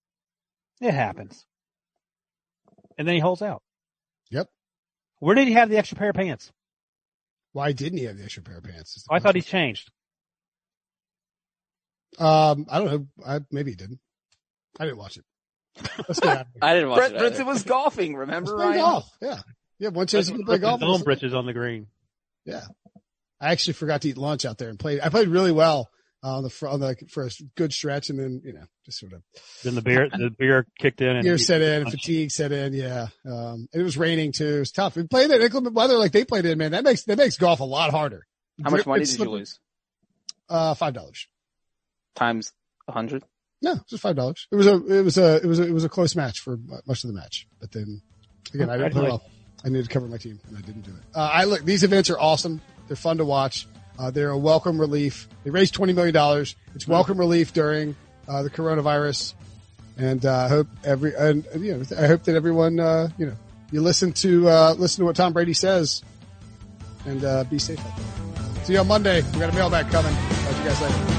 S3: happens. And then he holds out.
S1: Yep.
S3: Where did he have the extra pair of pants?
S1: Why didn't he have the extra pair of pants?
S3: I thought he's changed.
S1: I don't know. Maybe he didn't. I didn't watch it. Let's get out of here.
S4: I didn't watch it.
S2: Brenton was golfing, remember?
S1: Ryan? Golf. Yeah. Yeah. One chance you can play golf.
S3: Home britches on the green.
S1: Yeah. I actually forgot to eat lunch out there and played. I played really well for a good stretch, and then just sort of.
S3: Then the beer kicked in.
S1: Beer set in, and fatigue set in. Yeah. And it was raining too. It was tough. We played in inclement weather like they played in. Man, that makes golf a lot harder.
S2: How much money did you lose?
S1: $5.
S2: Times 100?
S1: No, just $5. It was a close match for much of the match. But then again, I didn't play well. I needed to cover my team and I didn't do it. These events are awesome. They're fun to watch. They're a welcome relief. They raised $20 million. It's welcome relief during, the coronavirus. And, I hope that everyone, you listen to what Tom Brady says and, be safe out there. See you on Monday. We got a mailbag coming. Talk to you guys later.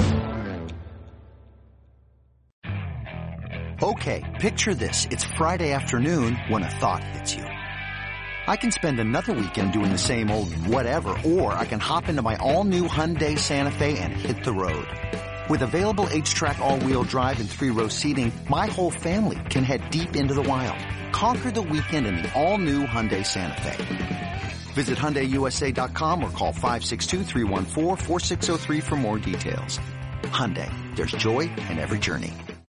S9: Okay, picture this. It's Friday afternoon when a thought hits you. I can spend another weekend doing the same old whatever, or I can hop into my all-new Hyundai Santa Fe and hit the road. With available H-Track all-wheel drive and 3-row seating, my whole family can head deep into the wild. Conquer the weekend in the all-new Hyundai Santa Fe. Visit HyundaiUSA.com or call 562-314-4603 for more details. Hyundai, there's joy in every journey.